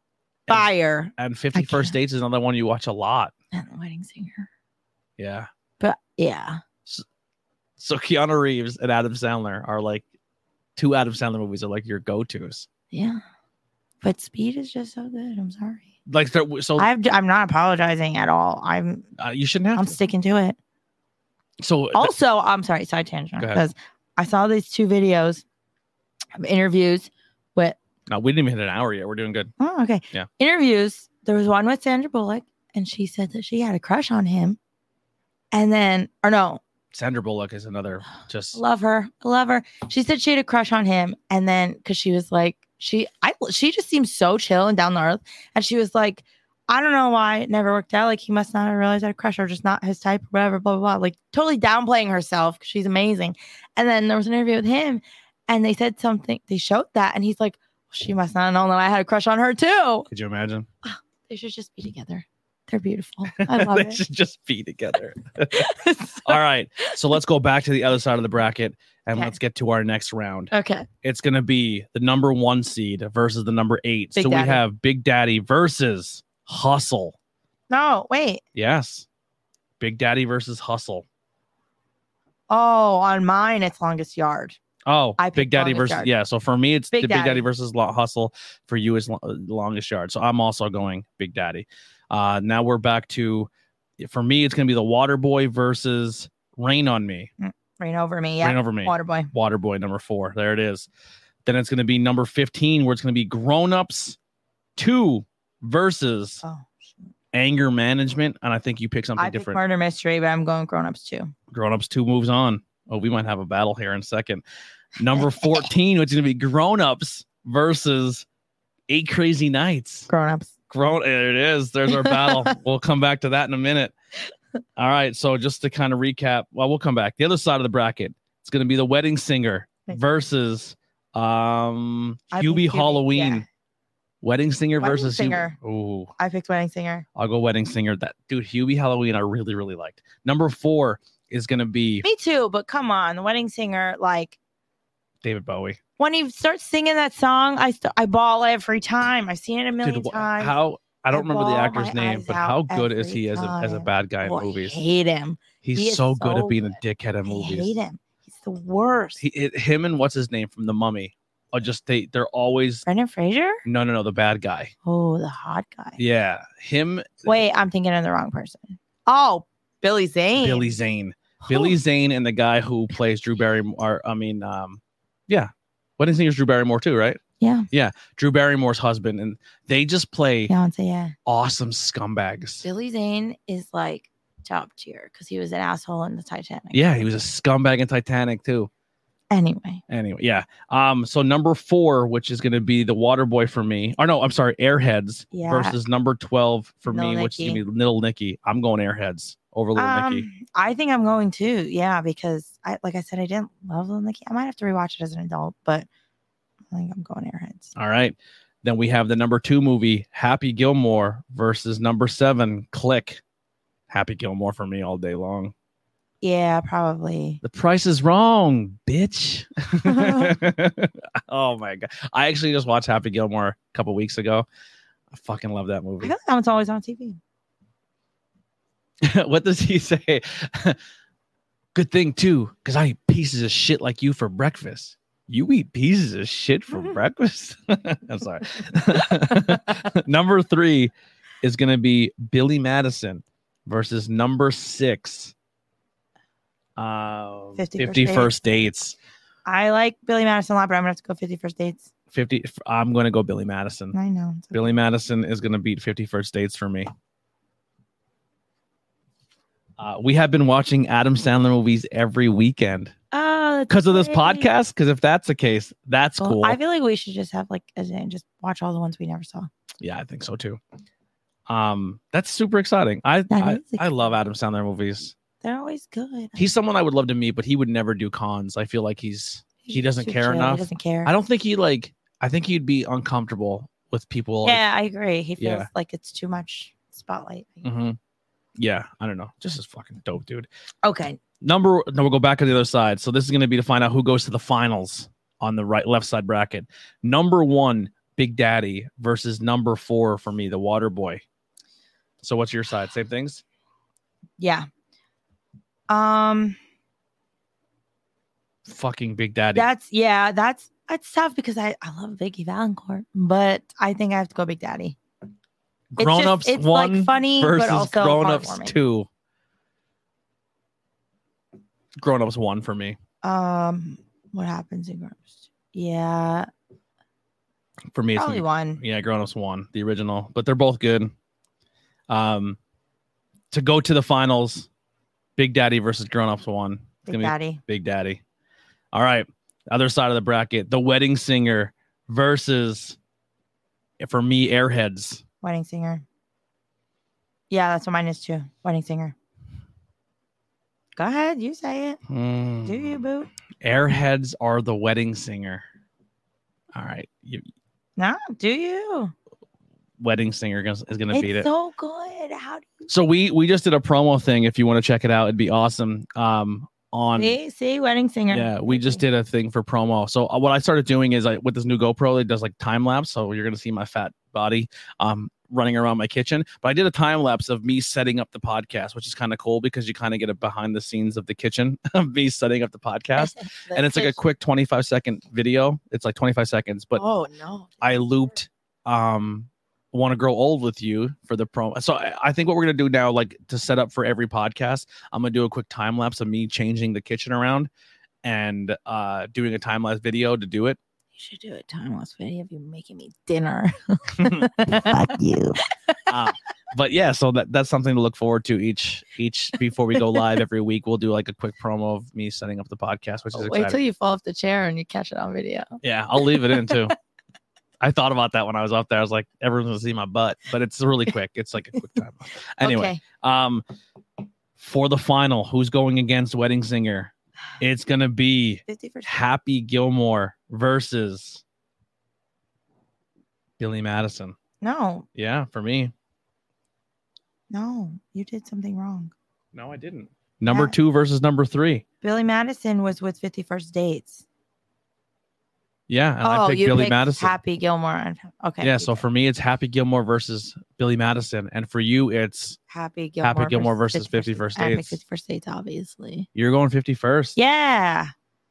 fire. And Fifty I First can't. Dates is another one you watch a lot. And The Wedding Singer. Yeah. But yeah. So Keanu Reeves and Adam Sandler are like two Adam Sandler movies are like your go-tos. Yeah. But Speed is just so good. I'm sorry. Like they're- so I've, I'm not apologizing at all. I'm uh, you shouldn't have I'm to. sticking to it. So Also, I'm sorry, side tangent, Go ahead. because I saw these two videos of interviews with no, we didn't even hit an hour yet. We're doing good. oh, okay. Yeah. Interviews. There was one with Sandra Bullock, and she said that she had a crush on him. And then, or no, Sandra Bullock is another just love her. I love her. She said she had a crush on him. And then because she was like, she I she just seems so chill and down to earth. And she was like, I don't know why it never worked out. Like he must not have realized I had a crush or just not his type or whatever, blah, blah, blah. Like totally downplaying herself because she's amazing. And then there was an interview with him and they said something, they showed that, and he's like, she must not have known that I had a crush on her too. could you imagine? They should just be together. They're beautiful. I love They it. should just be together. All right. So let's go back to the other side of the bracket and Okay. let's get to our next round. Okay. It's going to be the number one seed versus the number eight. Big so Daddy. we have Big Daddy versus Hustle. No, wait. Yes. Big Daddy versus Hustle. Oh, on mine, it's Longest Yard. Oh, I Big picked Daddy Longest versus Yard. yeah. So for me, it's Big the Big Daddy Daddy. versus Lo- Hustle. For you, is lo- Longest Yard. So I'm also going Big Daddy. Uh, now we're back to, for me, it's going to be the Water Boy versus Rain on Me. Rain Over Me. Yeah. Rain Over Me. Waterboy. Water Boy number four. There it is. Then it's going to be number fifteen, where it's going to be Grown Ups two versus Oh, Anger Management. And I think you pick something I picked different. Murder Mystery, but I'm going Grown Ups too. Grown Ups two moves on. Oh, we might have a battle here in a second. Number fourteen, which is going to be Grown Ups versus Eight Crazy Nights. Grown Ups. Grown, there it is. There's our battle. We'll come back to that in a minute. All right. So just to kind of recap, well, we'll come back. The other side of the bracket, it's going to be the Wedding Singer Thanks. versus um I Hubie picked Hubie, Halloween. yeah. Wedding Singer Wedding versus Singer. Ooh, I picked Wedding Singer. I'll go Wedding Singer. That dude, Hubie Halloween, I really, really liked. Number four is going to be Me too, but come on, the Wedding Singer, like David Bowie. when he starts singing that song, I st- I bawl every time. I've seen it a million Dude, wh- times. how I don't I remember the bawl actor's my name, eyes but how out good is every he as a as a time. bad guy in Oh, I movies? hate him. He's he is so good so at being a good. dickhead in I movies. hate him. He's the worst. He, it, him and what's his name from The Mummy are just they they're always Brendan Fraser? no no no the bad guy. Oh, the hot guy. Yeah, him. Wait, I'm thinking of the wrong person. Oh, Billy Zane. Billy Zane. Billy Zane and the guy who plays Drew Barrymore. I mean, um, yeah, Wedding Singer's Drew Barrymore too, right? Yeah. Yeah, Drew Barrymore's husband, and they just play Beyonce, yeah. awesome scumbags. Billy Zane is like top tier because he was an asshole in the Titanic. Yeah, he was a scumbag in Titanic too. Anyway, Anyway, yeah. Um, so number four, which is going to be the Waterboy for me. Or no, I'm sorry, Airheads Yeah. versus number twelve for Little me, which is Nicky. going to be Little Nicky. I'm going Airheads over Little Nicky. um, I think I'm going too. Yeah, because I like I said, I didn't love Little Nicky. I might have to rewatch it as an adult, but I think I'm going Airheads. All right. Then we have the number two movie, Happy Gilmore versus number seven, Click. Happy Gilmore for me all day long. Yeah, probably. The Price is Wrong, bitch. Oh my God. I actually just watched Happy Gilmore a couple weeks ago. I fucking love that I movie. feel like that one's always on T V. What does he say? Good thing too, because I eat pieces of shit like you for breakfast. You eat pieces of shit for breakfast? I'm sorry. Number three is going to be Billy Madison versus number six, uh, fifty, fifty First Dates. I like Billy Madison a lot, but I'm going to have to go fifty First Dates. fifty. I'm going to go Billy Madison. I know. Okay. Billy Madison is going to beat fifty First Dates for me. Uh, we have been watching Adam Sandler movies every weekend. Oh, because of this podcast. Because if that's the case, that's well, cool. I feel like we should just have like a day and just watch all the ones we never saw. Yeah, I think so too. Um, that's super exciting. I I, I love Adam Sandler movies. They're always good. He's someone I would love to meet, but he would never do cons. I feel like he's he, he doesn't care chill. enough. He doesn't care. I don't think he like. I think he'd be uncomfortable with people. Yeah, like, I agree. He feels yeah. like it's too much spotlight. Mm-hmm. Yeah, I don't know. Just is fucking dope, dude. Okay. Number no, we'll go back to the other side. So this is going to be to find out who goes to the finals on the right left side bracket. Number one, Big Daddy versus number four for me, the Water Boy. So what's your side? Same things? Yeah. Um. Fucking Big Daddy. That's yeah. That's it's tough because I I love Vicky Valancourt, but I think I have to go Big Daddy. Grown it's Ups just, it's one like funny, versus but also Grown Ups heartwarming. two. Grown Ups one for me. Um, what happens in Grown Ups? Yeah, for me, probably it's one. Yeah, Grown Ups one, the original, but they're both good. Um, to go to the finals, Big Daddy versus Grown Ups one. Big Daddy. Big Daddy. All right, other side of the bracket, The Wedding Singer versus, for me, Airheads. Wedding Singer. Yeah, that's what mine is too. Wedding Singer. Go ahead, you say it. Mm. Do you, boo? Airheads are The Wedding Singer. All right. You, no, do you? Wedding Singer is going to beat it. It's so good. How do you? So we we just did a promo thing. If you want to check it out, it'd be awesome. Um, on see, see, Wedding Singer. Yeah, we just did a thing for promo. So uh, what I started doing is I with this new GoPro, it does like time lapse. So you're gonna see my fat body um running around my kitchen. But I did a time lapse of me setting up the podcast, which is kind of cool because you kind of get a behind the scenes of the kitchen of me setting up the podcast. And it's like a quick twenty-five second video. It's like twenty-five seconds, but oh no, I looped um Want to Grow Old with You for the promo. So I, I think what we're gonna do now, like to set up for every podcast, I'm gonna do a quick time lapse of me changing the kitchen around and uh doing a time lapse video to do it. You should do a time lapse video of you making me dinner. Fuck you. uh, but yeah, so that that's something to look forward to each each before we go live every week. We'll do like a quick promo of me setting up the podcast, which is exciting. Wait till you fall off the chair and you catch it on video. Yeah, I'll leave it in too. I thought about that when I was up there. I was like, everyone's gonna see my butt, but it's really quick. It's like a quick time. Anyway, okay. um, for the final, who's going against Wedding Singer? It's gonna be Happy Gilmore versus Billy Madison. No. Yeah, for me. No, you did something wrong. No, I didn't. Number yeah. two versus number three. Billy Madison was with fifty First Dates. Yeah, and oh, I picked you Billy picked Madison. Happy Gilmore. Okay. Yeah, so did. For me, it's Happy Gilmore versus Billy Madison, and for you, it's Happy Gilmore, Happy Gilmore versus fifty First Dates. fifty First Dates, obviously. You're going fifty First. Yeah.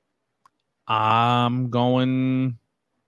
I'm going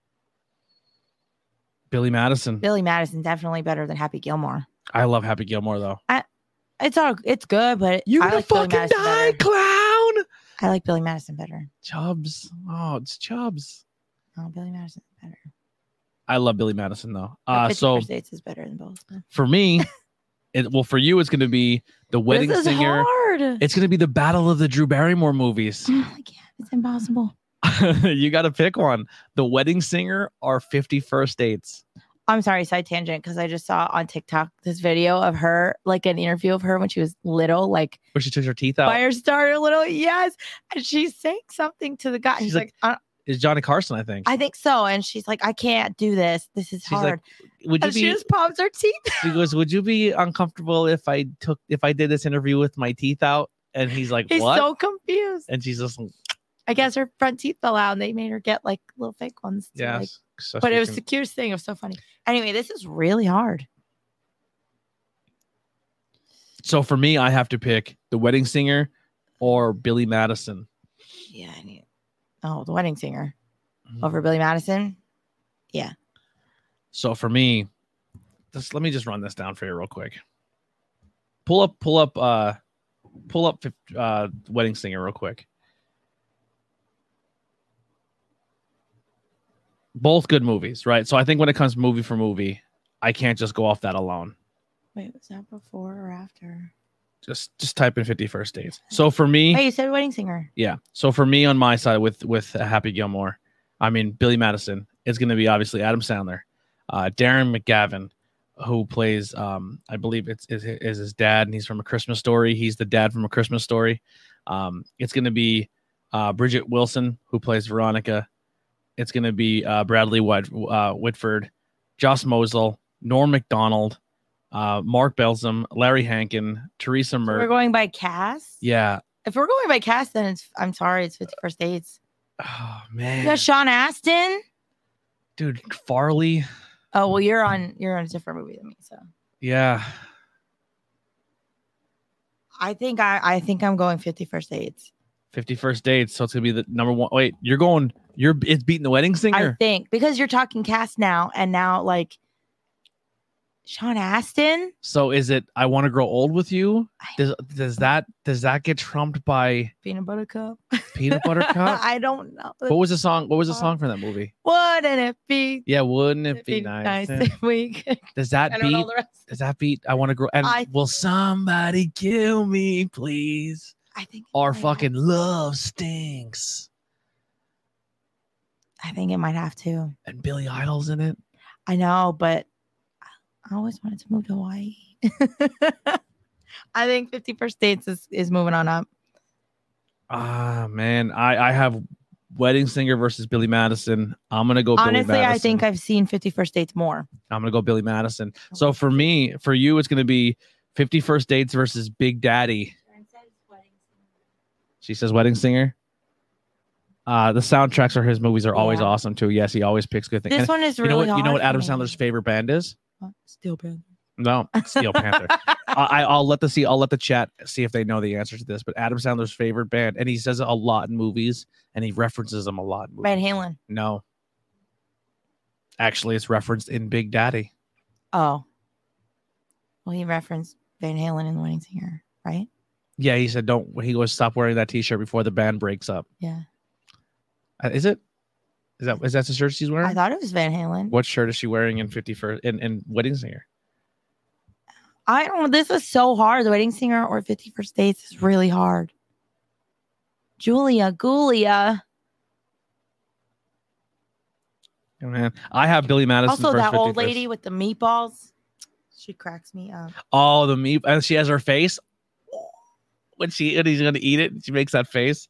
Billy Madison. Billy Madison definitely better than Happy Gilmore. I love Happy Gilmore though. I, it's all it's good, but you I gonna like fucking die, better. clown. I like Billy Madison better. Chubbs. Oh, it's Chubbs. Oh, Billy Madison better. I love Billy Madison though. Uh, so fifty First Dates is better than both. For me, it well for you, it's going to be The Wedding this is Singer. Hard. It's going to be the Battle of the Drew Barrymore movies. I can't. It's impossible. You got to pick one. The Wedding Singer or fifty First Dates. I'm sorry, side tangent, because I just saw on TikTok this video of her, like an interview of her when she was little, like where she took her teeth out. Firestarter little, yes, and she's saying something to the guy. And she's he's like, like, is Johnny Carson, I think. I think so. And she's like, I can't do this. This is She's hard. like, would you and be? she just pops her teeth. She goes, would you be uncomfortable if I took if I did this interview with my teeth out? And he's like, He's what? so confused. And she's just like, I guess her front teeth fell out and they made her get like little fake ones. To, yeah. like, So but she it was can- the cutest thing. It was so funny. Anyway, this is really hard. So for me, I have to pick The Wedding Singer or Billy Madison. Yeah, I need. Oh, The Wedding Singer over Billy Madison. Yeah. So for me, just let me just run this down for you real quick. Pull up, pull up, uh, pull up, uh, Wedding Singer real quick. Both good movies, right? So I think when it comes movie for movie, I can't just go off that alone. Wait, was that before or after? Just just type in fifty First Dates. So for me, Oh, you said Wedding Singer. yeah. So for me on my side with with Happy Gilmore, I mean Billy Madison, it's going to be obviously Adam Sandler, uh, Darren McGavin, who plays um, I believe it's is, is his dad, and he's from A Christmas Story. He's the dad from A Christmas Story. Um, it's going to be uh, Bridget Wilson, who plays Veronica. It's going to be uh, Bradley Whit- uh, Whitford, Joss Mosel, Norm Macdonald, uh, Mark Belzum, Larry Hankin, Teresa So Mert. we're going by cast. Yeah. If we're going by cast, then it's. I'm sorry, it's fifty First Dates. Oh You man, got Sean Astin. dude, Farley. Oh well, you're on. You're on a different movie than me, so Yeah. I think I. I think I'm going fifty First Dates. fifty First Dates. So it's gonna be the number one. Wait, you're going. You're it's beating The Wedding I Singer. think because you're talking cast now, and now like Sean Astin. So is it I Want to Grow Old with You? Does does that does that get trumped by Peanut Butter Cup. Peanut Butter Cup? I don't know. What was the song? What was the song from that movie? Wouldn't it be? Yeah, wouldn't it it'd be, be nice? if we could- Does I that don't know beat? the rest. Does that beat? I Want to Grow. And I- will somebody kill me, please? I think. it Our might fucking have- love stinks. I think it might have to. And Billy Idol's in it. I know, but I always wanted to move to Hawaii. I think fifty First Dates is, is moving on up. Ah man, I I have Wedding Singer versus Billy Madison. I'm gonna go. Billy Honestly, Madison. I think I've seen fifty First Dates more. I'm gonna go Billy Madison. So for me, for you, it's gonna be fifty First Dates versus Big Daddy. She says Wedding Singer. Uh, the soundtracks for his movies are always Yeah. awesome too. Yes, he always picks good things. This And one is you really know what? hard. You know what for Adam me. Sandler's favorite band is? What? Steel Panther. No, Steel Panther. I, I'll let the see. I'll let the chat see if they know the answer to this. But Adam Sandler's favorite band, and he says it a lot in movies, and he references them a lot. In movies. Van Halen. No, actually, it's referenced in Big Daddy. Oh. Well, he referenced Van Halen in The Wedding Singer, right? Yeah, he said, "Don't." He goes, "Stop wearing that T-shirt before the band breaks up." Yeah. Uh, Is it? Is that is that the shirt she's wearing? I thought it was Van Halen. What shirt is she wearing in fifty first in, in Wedding Singer? I don't know. This is so hard. The Wedding Singer or fifty First Dates is really hard. Julia Gulia. Oh, man, I have Billy Madison. Also, versus that old fifty First. lady with the meatballs. She cracks me up. Oh, the meat, and she has her face when she when he's gonna eat it. She makes that face.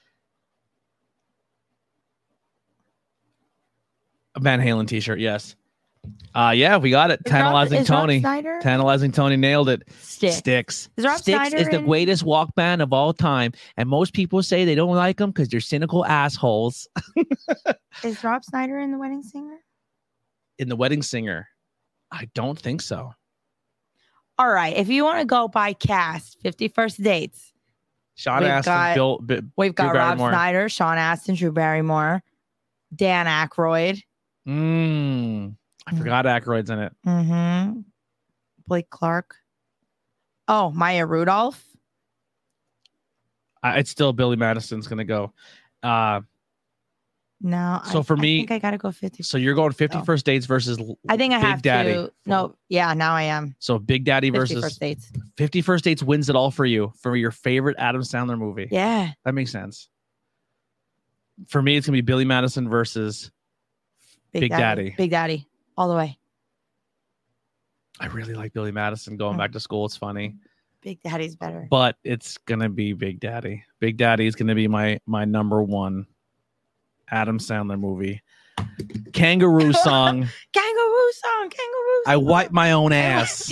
A Van Halen T-shirt, yes. Uh yeah, we got it. Is Rob- Tantalizing is Rob Tony. Snyder? Tantalizing Tony nailed it. Stick. Sticks. Is Rob Sticks Snyder is the in- greatest walk band of all time, and most people say they don't like them because they're cynical assholes. Is Rob Snyder in The Wedding Singer? In The Wedding Singer, I don't think so. All right. If you want to go by cast, fifty First Dates, Sean We've Astin, got- Bill, B- we've got Drew Rob Barrymore. Snyder, Sean Astin, Drew Barrymore, Dan Aykroyd, Mm, I Mm. forgot Aykroyd's in it. mm-hmm. Blake Clark. Oh, Maya Rudolph. I, it's still Billy Madison's gonna go. Uh, No. So I, for I me- think I gotta go fifty. so you're going fifty Oh. First Dates versus L- I think I Big have Daddy. to. No. Yeah. Now I am. So Big Daddy fifty versus First Dates. fifty First Dates wins it all for you for your favorite Adam Sandler movie. Yeah. That makes sense. For me, it's gonna be Billy Madison versus. Big Daddy. Big Daddy. All the way. I really like Billy Madison going Mm. back to school. It's funny, Big Daddy's better. but it's gonna be Big Daddy. Big Daddy is gonna be my my number one. Adam Sandler movie. Kangaroo song. Kangaroo song. Kangaroo song. I wipe my own ass.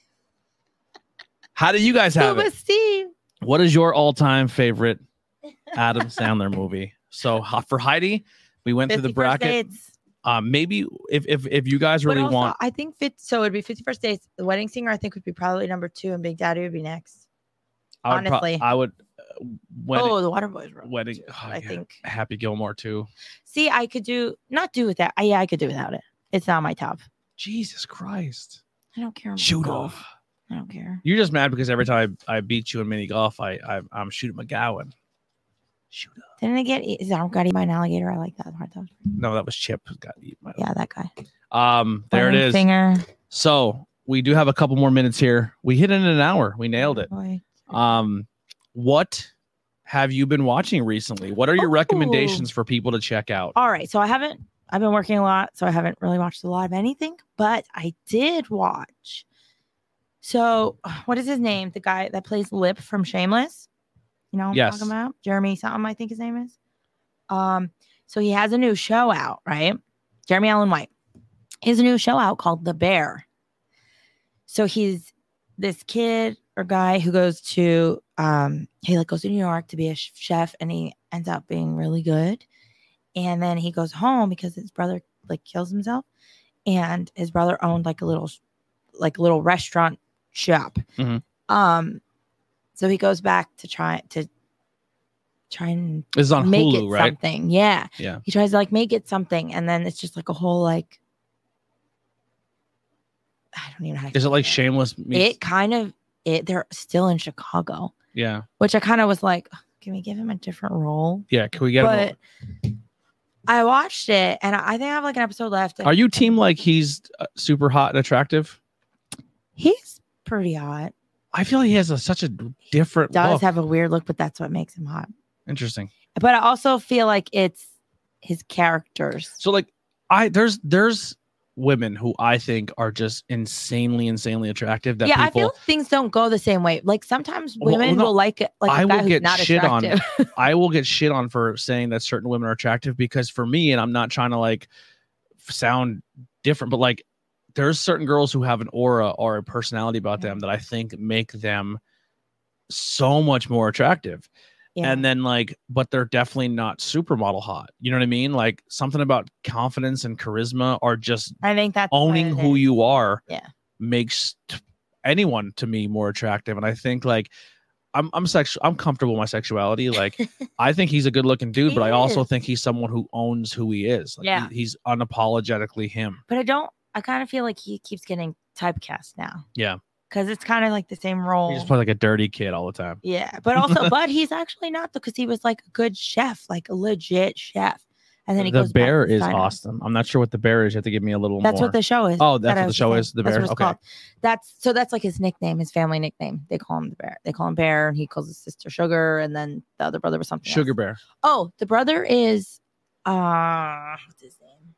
How do you guys have Scuba it? Steve. What is your all-time favorite Adam Sandler movie? So for Heidi, we went through the bracket. Um, maybe if if if you guys really also, want, I think fit, so. It'd be fifty-first Dates. The Wedding Singer, I think, would be probably number two, and Big Daddy would be next. I would honestly, pro- I would. Uh, wedding, oh, the Waterboys. Wedding. Oh, I yeah. think Happy Gilmore too. See, I could do not do with that. I, yeah, I could do without it. It's not my top. Jesus Christ! I don't care. Shoot golf. off. I don't care. You're just mad because every time I, I beat you in mini golf, I, I I'm shooting McGowan. Shoot up. Didn't I get? Is that got eaten by an alligator? I like that part. That no, that was Chip who got eaten. By yeah, that guy. Um, there Wedding it is. Singer. So we do have a couple more minutes here. We hit it in an hour. We nailed it. Boy. Um, what have you been watching recently? What are your Oh. recommendations for people to check out? All right, so I haven't. I've been working a lot, so I haven't really watched a lot of anything. But I did watch. So what is his name? The guy that plays Lip from Shameless. You know what I'm Yes. talking about? Jeremy something, I think his name is. Um, so he has a new show out, right? Jeremy Allen White. He has a new show out called The Bear. So he's this kid or guy who goes to um he like goes to New York to be a sh- chef, and he ends up being really good. And then he goes home because his brother like kills himself, and his brother owned like a little like little restaurant shop. Mhm. Um, so he goes back to try to try and This is on make Hulu, it right? something. Yeah. Yeah. He tries to like make it something, and then it's just like a whole like I don't even know how to Is it like explain Shameless? Meets- It kind of it. They're still in Chicago, yeah. which I kind of was like, can we give him a different role? Yeah. Can we get But him? I watched it, and I think I have like an episode left. Are you team like he's uh, super hot and attractive? He's pretty hot. I feel like he has a, such a different Does look. have a weird look, but that's what makes him hot. Interesting. But I also feel like it's his characters. So like I there's there's women who I think are just insanely, insanely attractive. That yeah, people, I feel things don't go the same way. Like sometimes Well, women no, will like it, like I a guy will who's get not shit on- attractive. I will get shit on for saying that certain women are attractive because for me, and I'm not trying to like sound different, but like there's certain girls who have an aura or a personality about them that I think make them so much more attractive. Yeah. And then like, but they're definitely not supermodel hot. You know what I mean? Like something about confidence and charisma are just I think that's what owning it who is. you are. Yeah. Makes t- anyone to me more attractive. And I think like I'm I'm sexual. I'm comfortable with my sexuality. Like I think he's a good looking dude, He but I also is. think he's someone who owns who he is. Like, Yeah. he- he's unapologetically him. But I don't. I kind of feel like he keeps getting typecast now. Yeah. Because it's kind of like the same role. He just plays like a dirty kid all the time. Yeah, but also, but he's actually not because he was like a good chef, like a legit chef. And then he The goes back Bear to is Steiner. awesome. I'm not sure what The Bear is. You have to give me a little That's more. what the show is. Oh, that's that I what the was show saying. is, The That's Bear? what it's Okay. called. That's so that's like his nickname, his family nickname. They call him the Bear. They call him Bear, and he calls his sister Sugar, and then the other brother was something. Sugar else. Bear. Oh, the brother is uh what's his name?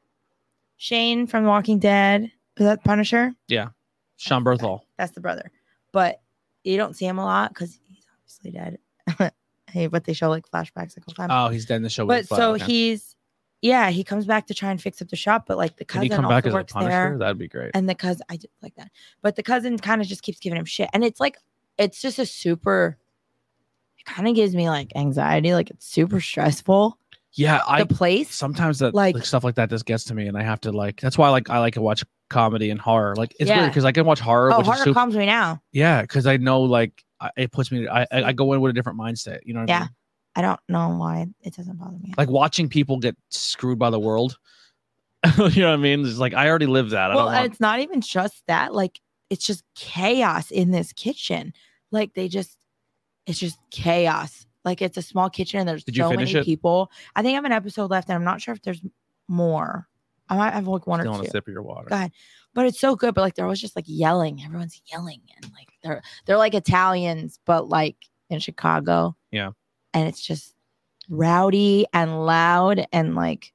Shane from The Walking Dead. Is that Punisher? Sean Berthal. That's the brother. But you don't see him a lot because he's obviously dead. Hey, but they show like flashbacks a couple times. Oh, he's dead in the show. but with Flash. so Okay. he's yeah, he comes back to try and fix up the shop, but like the Can he cousin come back also as a works Punisher? there. That'd be great. And the cousin, I just like that. But the cousin kind of just keeps giving him shit. And it's like, it's just a super, it kind of gives me like anxiety. Like it's super stressful. Yeah, I The place. sometimes that like- like stuff like that just gets to me, and I have to like. That's why I like I like to watch comedy and horror. Like it's Yeah. weird because I can watch horror. Oh, which is horror super, calms me now. yeah, because I know like I, it puts me. I I I go in with a different mindset. You know what I Yeah. mean? I don't know why it doesn't bother me. Like watching people get screwed by the world. You know what I mean? It's like I already lived that. I Well, don't and want. it's not even just that. Like it's just chaos in this kitchen. Like they just, it's just chaos. Like it's a small kitchen and there's Did you so finish many it? people. I think I have an episode left, and I'm not sure if there's more. I might have like one Still or want two. a sip of your water. Go ahead. But it's so good. But like they're always just like yelling. Everyone's yelling, and like they're they're like Italians, but like in Chicago. Yeah. And it's just rowdy and loud and like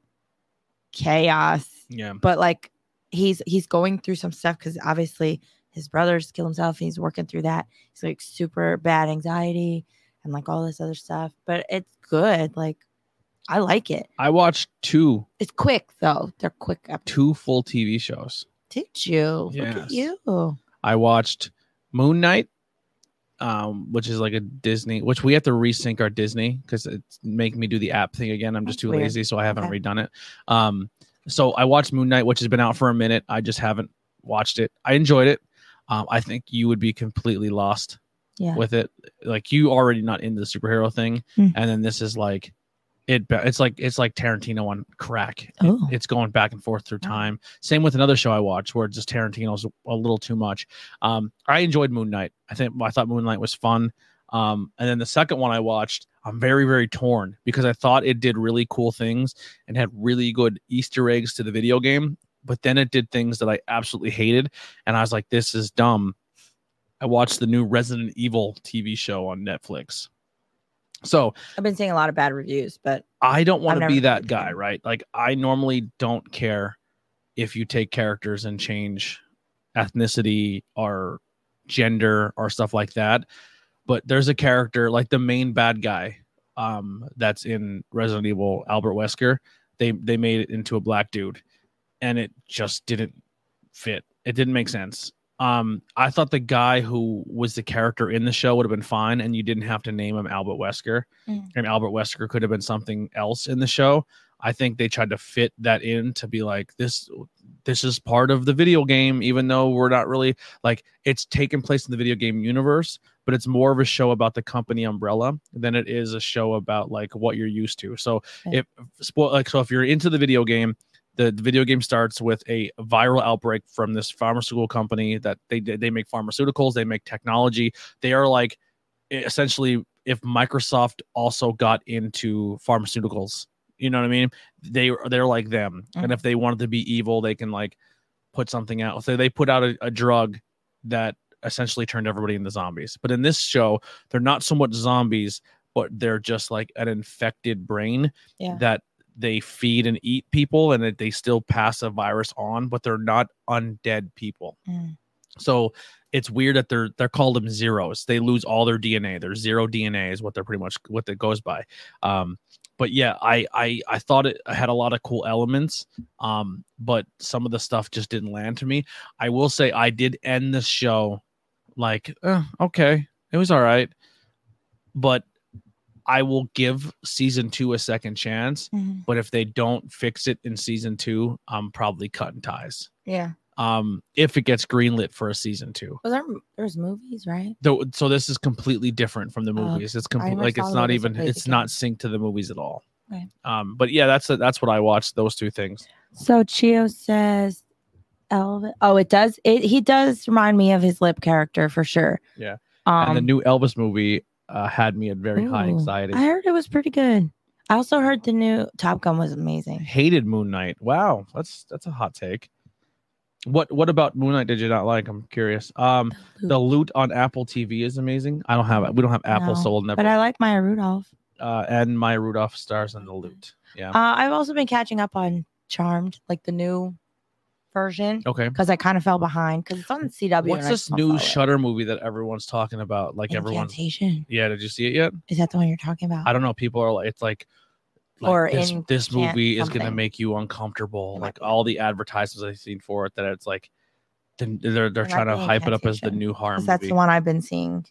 chaos. Yeah. But like he's he's going through some stuff because obviously his brother's killed himself and he's working through that. He's like super bad anxiety and like all this other stuff. But it's good. Like I like it. I watched two. It's quick though. They're quick. Episodes. Two full T V shows. Did you? Yes. Look at you. I watched Moon Knight, um, which is like a Disney, which we have to resync our Disney because it's making me do the app thing again. I'm just That's too weird. lazy, so I haven't Okay. redone it. Um, so I watched Moon Knight, which has been out for a minute. I just haven't watched it. I enjoyed it. Um, I think you would be completely lost Yeah. with it. Like you already not into the superhero thing, Mm. and then this is like it. It's like it's like Tarantino on crack. It- Oh. it's going back and forth through Wow. time. Same with another show I watched where just Tarantino's a little too much. Um, I enjoyed Moon Knight. I think I thought Moon Knight was fun. Um, and then the second one I watched, I'm very very torn because I thought it did really cool things and had really good Easter eggs to the video game. But then it did things that I absolutely hated. And I was like, this is dumb. I watched the new Resident Evil T V show on Netflix. So I've been seeing a lot of bad reviews, but I don't want I've to never be played that the guy, game. right? Like I normally don't care if you take characters and change ethnicity or gender or stuff like that. But there's a character like the main bad guy um, that's in Resident Evil, Albert Wesker. They they made it into a black dude, and it just didn't fit. It didn't make sense. Um, I thought the guy who was the character in the show would have been fine, and you didn't have to name him Albert Wesker. Mm. And Albert Wesker could have been something else in the show. I think they tried to fit that in to be like this. This is part of the video game, even though we're not really like it's taken place in the video game universe, but it's more of a show about the company Umbrella than it is a show about like what you're used to. So Okay. if spoil like so if you're into the video game, the, the video game starts with a viral outbreak from this pharmaceutical company that they they make pharmaceuticals, they make technology. They are like essentially if Microsoft also got into pharmaceuticals. You know what I mean? They they're like them, Mhm. and if they wanted to be evil, they can like put something out. So they put out a, a drug that essentially turned everybody into zombies. But in this show, they're not so much zombies, but they're just like an infected brain Yeah. that they feed and eat people, and that they still pass a virus on, but they're not undead people. Mm. So it's weird that they're they're called them zeros. They lose all their D N A. They're zero D N A is what they're pretty much what it goes by. Um, but yeah, I, I I thought it had a lot of cool elements, um, but some of the stuff just didn't land to me. I will say I did end the show like, eh, okay, it was all right, but I will give season two a second chance. Mhm. But if they don't fix it in season two, I'm probably cutting ties. Yeah. Um, if it gets greenlit for a season two. Was there there's movies, right? Though, so this is completely different from the Oh, movies. It's I complete never like saw it's the not movies, I even played the it's not game. synced to the movies at all. Right. Um, but yeah, that's that's what I watched. Those two things. So Chio says Elvis. Oh, it does. It he does remind me of his lip character for sure. Yeah. Um, And the new Elvis movie uh, had me at very high ooh, anxiety. I heard it was pretty good. I also heard the new Top Gun was amazing. Hated Moon Knight. Wow, that's that's a hot take. What what about Moon Knight did you not like? I'm curious. Um, the loot on Apple T V is amazing. I don't have we don't have Apple, No, so we'll never. But I like Maya Rudolph. uh, and Maya Rudolph stars in the loot. Yeah. Uh, I've also been catching up on Charmed, like the new version, Okay. because I kind of fell behind because it's on C W. What's and I this just don't new follow it. Shutter movie that everyone's talking about? Like everyone's. Incantation. Yeah. Did you see it yet? Is that the one you're talking about? I don't know. People are like, it's like, like Or this, in this can't movie is going to something. make you uncomfortable. It might Like be. all the advertisements I've seen for it, that it's like, the, they're they're It trying might to be hype it up as the Incantation, new horror 'Cause movie. that's the one I've been seeing.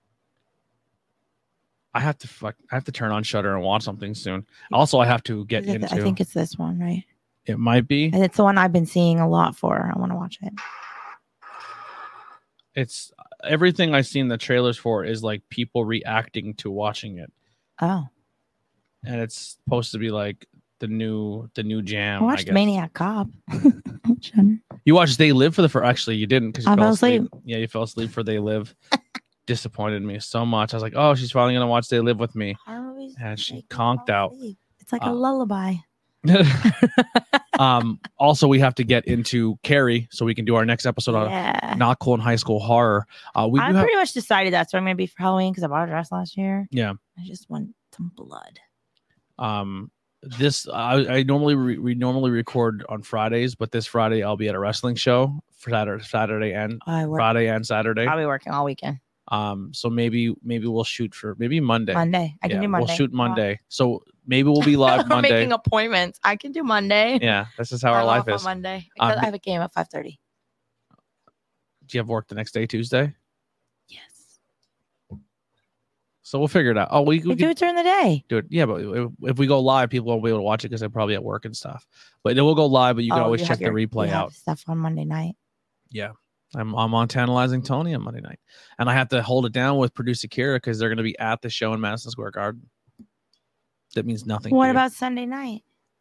I have to fuck. I have to turn on Shutter and watch something soon. Also, I have to get Is it the- into. I think it's this one, right? it might be. And it's the one I've been seeing a lot for. I want to watch it. It's everything I seen the trailers for is like people reacting to watching it, Oh, and it's supposed to be like the new the new jam. I I watched guess. Maniac Cop. You watched They Live for the first. Actually, you didn't because you I fell fell asleep. asleep. Yeah, you fell asleep for They Live. Disappointed me so much. I was like, oh, she's finally gonna watch They Live with me. Horror movies And she make me conked fall out. asleep. It's like Uh, a lullaby. um. Also, we have to get into Carrie so we can do our next episode on Yeah. Not Cool in High School Horror. Uh, we I do have. pretty much decided that's what I'm gonna be for Halloween because I bought a dress last year. Yeah. I just want some blood. Um. This I, I normally re, we normally record on Fridays, but this Friday I'll be at a wrestling show for Saturday, Saturday and I work. Friday and Saturday. I'll be working all weekend. Um. So maybe maybe we'll shoot for maybe Monday. Monday. I can Yeah, do Monday. We'll shoot Monday. So maybe we'll be live We're Monday. making appointments. I can do Monday. Yeah, this is how I'm our life off is. on Monday. Um, I have a game at five thirty. Do you have work the next day, Tuesday? Yes. So we'll figure it out. Oh, we, we We do it during the day. do it. Yeah, but if, if we go live, people won't be able to watch it because they're probably at work and stuff. But then we'll go live, but you can Oh, always you check have the your- replay you have out. stuff on Monday night. Yeah. I'm I'm on Tantalizing Tony on Monday night. And I have to hold it down with producer Kira because they're going to be at the show in Madison Square Garden. That means nothing. What to you. about Sunday night?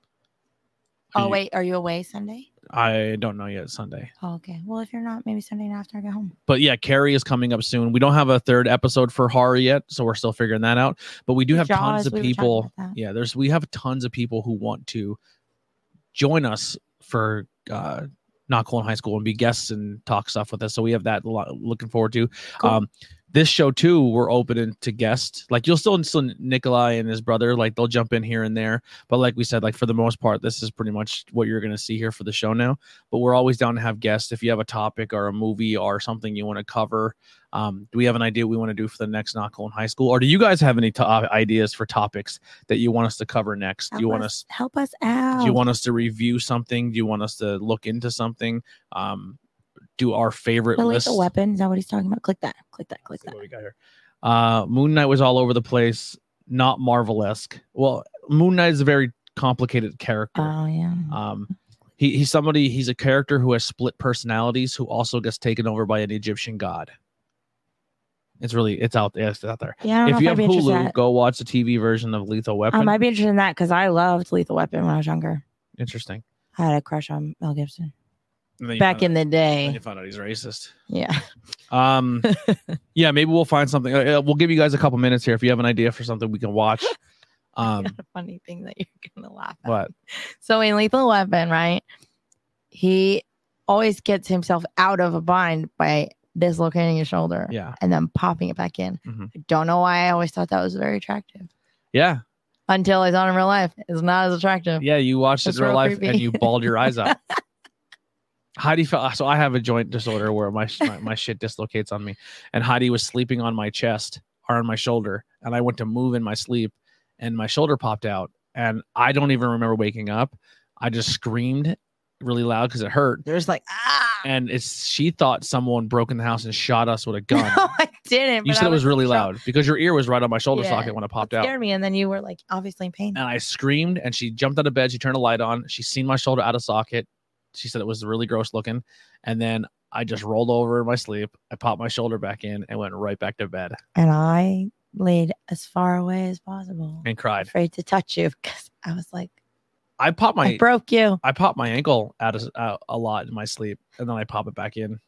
Are Oh, you- wait. Are you away Sunday? I don't know yet. Sunday. Oh, okay. Well, if you're not, maybe Sunday night after I get home. But yeah, Carrie is coming up soon. We don't have a third episode for horror yet, so we're still figuring that out. But we do have Jaws, tons of we were talking people. about that. Yeah, there's we have tons of people who want to join us for uh Not Cool in High School and be guests and talk stuff with us. So we have that a lot, looking forward to. Cool. Um, this show too, we're open to guests. Like you'll still still Nikolai and his brother, like they'll jump in here and there. But like we said, like for the most part, this is pretty much what you're gonna see here for the show now. But we're always down to have guests. If you have a topic or a movie or something you want to cover, um, do we have an idea we want to do for the next Not Cool in High School, or do you guys have any to- uh, ideas for topics that you want us to cover next? Do you want us? Help us out. Do you want us to review something? Do you want us to look into something? Um, do our favorite the list. lethal weapon? Is that what he's talking about? Click that. Click that. Click Let's see that. what we got here. Uh, Moon Knight was all over the place. Not Marvel-esque. Well, Moon Knight is a very complicated character. Oh yeah. Um, he, he's somebody. He's a character who has split personalities, who also gets taken over by an Egyptian god. It's really it's out there. It's out there. Yeah. I don't If know you if have I'd be interested in Hulu, that. go watch the T V version of Lethal Weapon. I might be interested in that because I loved Lethal Weapon when I was younger. Interesting. I had a crush on Mel Gibson And then you back found in the out- then day. you found out he's racist. Yeah. Um, yeah, maybe we'll find something. Uh, we'll give you guys a couple minutes here if you have an idea for something we can watch. I Um, got a funny thing that you're gonna laugh at. what? So in Lethal Weapon, right? He always gets himself out of a bind by dislocating his shoulder Yeah, and then popping it back in. Mhm. I don't know why I always thought that was very attractive yeah, until I saw it in real life. It's not as attractive. yeah. You watched it That's in real real life creepy. and you bawled your eyes out. Heidi felt so. I have a joint disorder where my, my my shit dislocates on me, and Heidi was sleeping on my chest or on my shoulder, and I went to move in my sleep, and my shoulder popped out, and I don't even remember waking up. I just screamed really loud because it hurt. There's like ah. And it's she thought someone broke in the house and shot us with a gun. No, I didn't. You but said I it was really so- loud because your ear was right on my shoulder Yeah, socket when it popped It out. scared me, and then you were like obviously in pain. And I screamed, and she jumped out of bed. She turned a light on. She seen my shoulder out of socket. She said it was really gross looking. And then I just rolled over in my sleep. I popped my shoulder back in and went right back to bed And I laid as far away as possible, and cried. afraid to touch you because I was like, I popped my I broke you. I popped my ankle out, of, out a lot in my sleep, and then I pop it back in.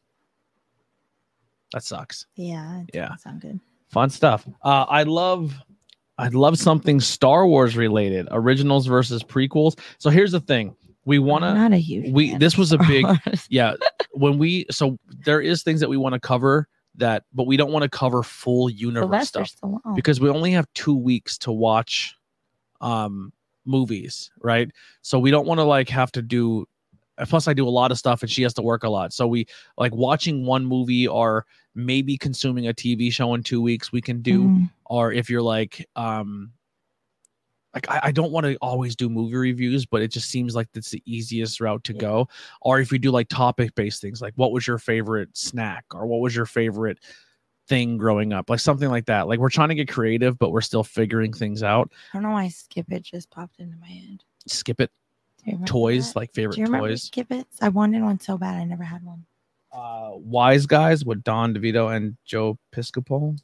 That sucks. Yeah. It Yeah. doesn't sound good. Fun stuff. Uh, I love, I love something Star Wars related, originals versus prequels. So here's the thing: we want I'm to. not a huge. we- fan this of was a Star big- Wars. Yeah, when we so there is things that we want to cover that, but we don't want to cover full universe Sylvester stuff Stallone. because we only have two weeks to watch, um, movies, right? So we don't want to like have to do. Plus, I do a lot of stuff, and she has to work a lot. So we like watching one movie or maybe consuming a T V show in two weeks. We can do. Mm. Or if you're like um like I, I don't want to always do movie reviews, but it just seems like that's the easiest route to Yeah. go. Or if we do like topic based things, like what was your favorite snack or what was your favorite thing growing up, like something like that. Like we're trying to get creative, but we're still figuring things out. I don't know why Skip It just popped into my head. Skip it. Do you remember Toys, that? like favorite Do you remember toys. Skip It? I wanted one so bad. I never had one. Uh Wise Guys with Don DeVito and Joe Piscopo.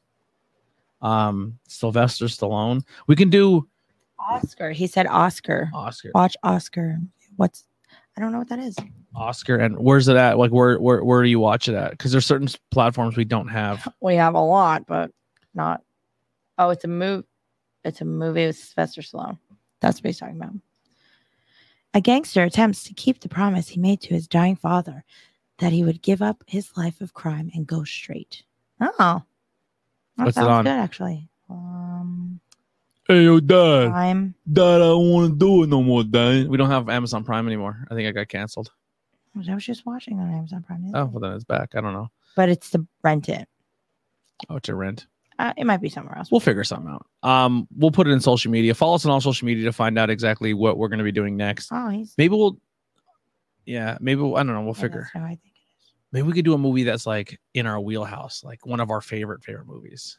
Um Sylvester Stallone. We can do Oscar. He said Oscar. Oscar. Watch Oscar. What's? I don't know what that is. Oscar, and where's it at? Like, where where where do you watch it at? Because there's certain s- platforms we don't have. We have a lot, but not. Oh, it's a movie. It's a movie with Sylvester Stallone. That's what he's talking about. A gangster attempts to keep the promise he made to his dying father that he would give up his life of crime and go straight. Oh, that What's it sounds on? good actually. Um, Hey, yo, Dad, Prime. Dad, I don't want to do it no more, Dad. We don't have Amazon Prime anymore. I think I got canceled. I was just watching on Amazon Prime. the other Oh, day. well then it's back. I don't know. But it's to rent it. Oh, to rent. Uh, it might be somewhere else. We'll figure something out. Um, we'll put it in social media. Follow us on all social media to find out exactly what we're going to be doing next. Oh, he's maybe we'll, yeah, maybe we'll, I don't know. We'll yeah, figure. that's how I think it is. Maybe we could do a movie that's like in our wheelhouse, like one of our favorite favorite movies.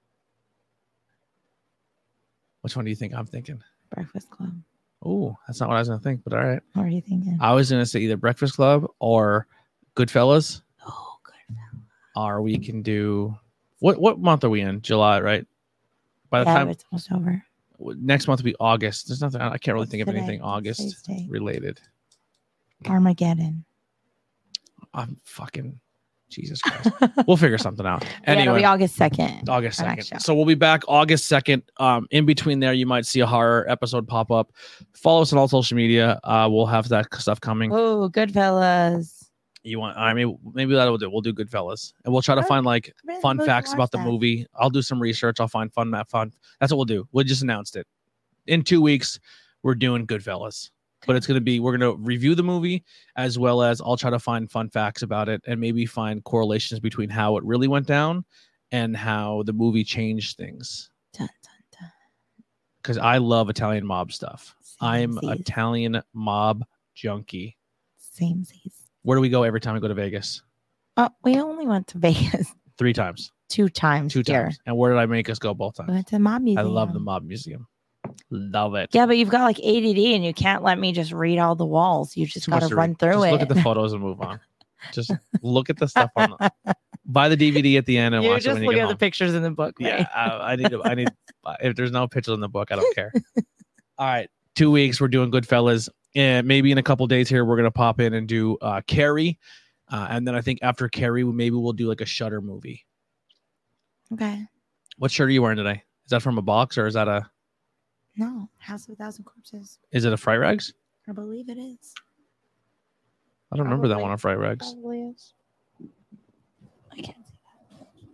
Which one do you think I'm thinking? Breakfast Club. Oh, that's not what I was going to think, but all right. What are you thinking? I was going to say either Breakfast Club or Goodfellas. Oh, Goodfellas. Or we can do what? What month are we in? July, right? By the yeah, time it's almost over. Next month will be August. There's nothing. I can't really What's think of today? anything August Tuesday. related. Armageddon. I'm fucking Jesus Christ. We'll figure something out. Yeah, Anyway, it'll be August second. August our next second. show. So we'll be back August second. Um, in between there, you might see a horror episode pop up. Follow us on all social media. Uh, we'll have that stuff coming. Oh, Goodfellas. You want? I mean, maybe that'll do. We'll do Goodfellas, and we'll try to Oh, find like really fun looking to facts watch about the that. movie. I'll do some research. I'll find fun map fun. That's what we'll do. We just announced it. In two weeks, we're doing Goodfellas. But it's going to be, we're going to review the movie as well as I'll try to find fun facts about it and maybe find correlations between how it really went down and how the movie changed things. Dun, dun, dun. Because I love Italian mob stuff. I'm Samesies. Italian mob junkie. Samesies. Where do we go every time we go to Vegas? Oh, we only went to Vegas Three times. two times. Two here. times. And where did I make us go both We times? went to the mob I museum. love the mob museum. Love it. Yeah, but you've got like A D D and you can't let me just read all the walls. You just Too got much to to run read. through Just it. look at the photos and move on. Just look at the stuff on the, buy the D V D at the end and you watch it just when you look get at home. the pictures in the book. Right? Yeah, I, I need to, I need if there's no pictures in the book, I don't care. All right, two weeks we're doing Goodfellas, and maybe in a couple days here we're gonna pop in and do uh, Carrie, uh, and then I think after Carrie maybe we'll do like a Shudder movie. Okay. What shirt are you wearing today? Is that from a box or is that a? No, House of a Thousand Corpses. Is it a Fright Rags? I believe it is. I don't remember that Probably. one on Fright Rags. Probably is. I can't see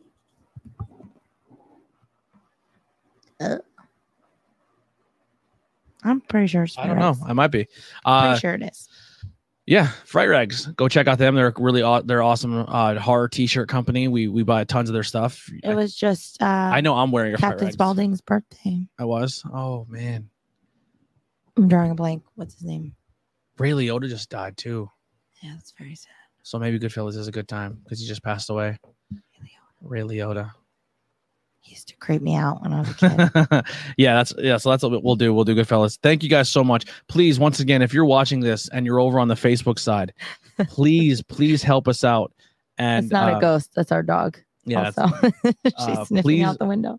that. Uh, I'm pretty sure it's I don't know. Fright I might be. Rags. Uh, Pretty sure it is. Yeah, Fright Rags. Go check out them. They're really aw- they're awesome uh, horror T-shirt company. We we buy tons of their stuff. It was just uh, I know I'm wearing a Fright Captain Rags. Spaulding's birthday. I was. Oh man, I'm drawing a blank. What's his name? Ray Liotta just died too. Yeah, that's very sad. So maybe Goodfellas is a good time because he just passed away. Ray Liotta. He used to creep me out when I was a kid. yeah, that's yeah. So that's what we'll do. We'll do Goodfellas. Thank you guys so much. Please, once again, if you're watching this and you're over on the Facebook side, please, please help us out. And It's not uh, a ghost. That's our dog. Yeah, it's- Also. She's uh, sniffing please- out the window.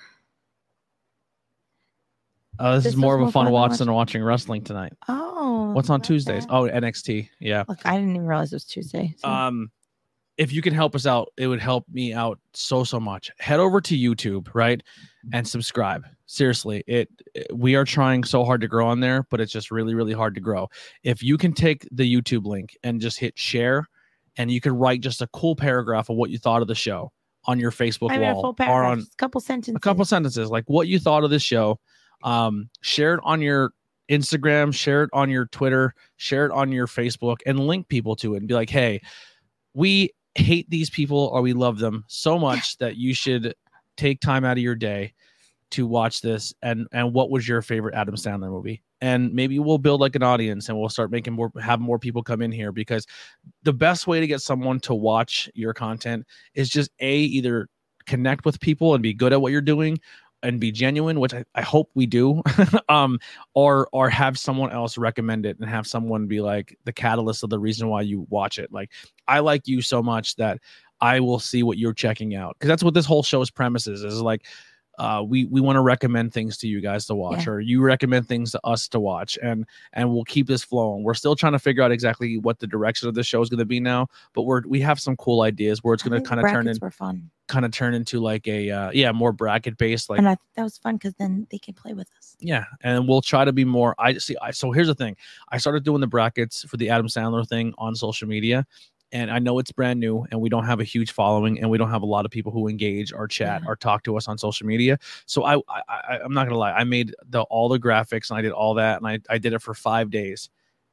uh, this, This is more was of a more fun fun to watch watch. than watching wrestling tonight. Oh. What's on like Tuesdays? that. Oh, N X T. Yeah. Look, I didn't even realize it was Tuesday. So. Um, if you can help us out, it would help me out so so much. Head over to YouTube, right, and subscribe. Seriously, it we are trying so hard to grow on there, but it's just really really hard to grow. If you can take the YouTube link and just hit share, and you can write just a cool paragraph of what you thought of the show on your Facebook I mean, a wall full or paragraph, on just a couple sentences. a couple sentences, like what you thought of this show. Um, share it on your Instagram, share it on your Twitter, share it on your Facebook, and link people to it and be like, hey, we hate these people or we love them so much that you should take time out of your day to watch this. And and what was your favorite Adam Sandler movie? And maybe we'll build like an audience and we'll start making more, have more people come in here, because the best way to get someone to watch your content is just a either connect with people and be good at what you're doing and be genuine, which I, I hope we do, um, or or have someone else recommend it and have someone be like the catalyst of the reason why you watch it. Like, I like you so much that I will see what you're checking out, because that's what this whole show's premise is, is like, uh, we we want to recommend things to you guys to watch, Yeah. or you recommend things to us to watch, and and we'll keep this flowing. We're still trying to figure out exactly what the direction of the show is going to be now, but we're we have some cool ideas where it's I going to think the kind of turn brackets in, were fun. kind of turn into like a uh, yeah more bracket based, like And I think that was fun because then they can play with us. yeah, and we'll try to be more. I see. I, so here's the thing. I started doing the brackets for the Adam Sandler thing on social media, and I know it's brand new, and we don't have a huge following, and we don't have a lot of people who engage or chat Yeah. or talk to us on social media. So I, I, I'm not gonna lie. I made the all the graphics and I did all that, and I, I did it for five days,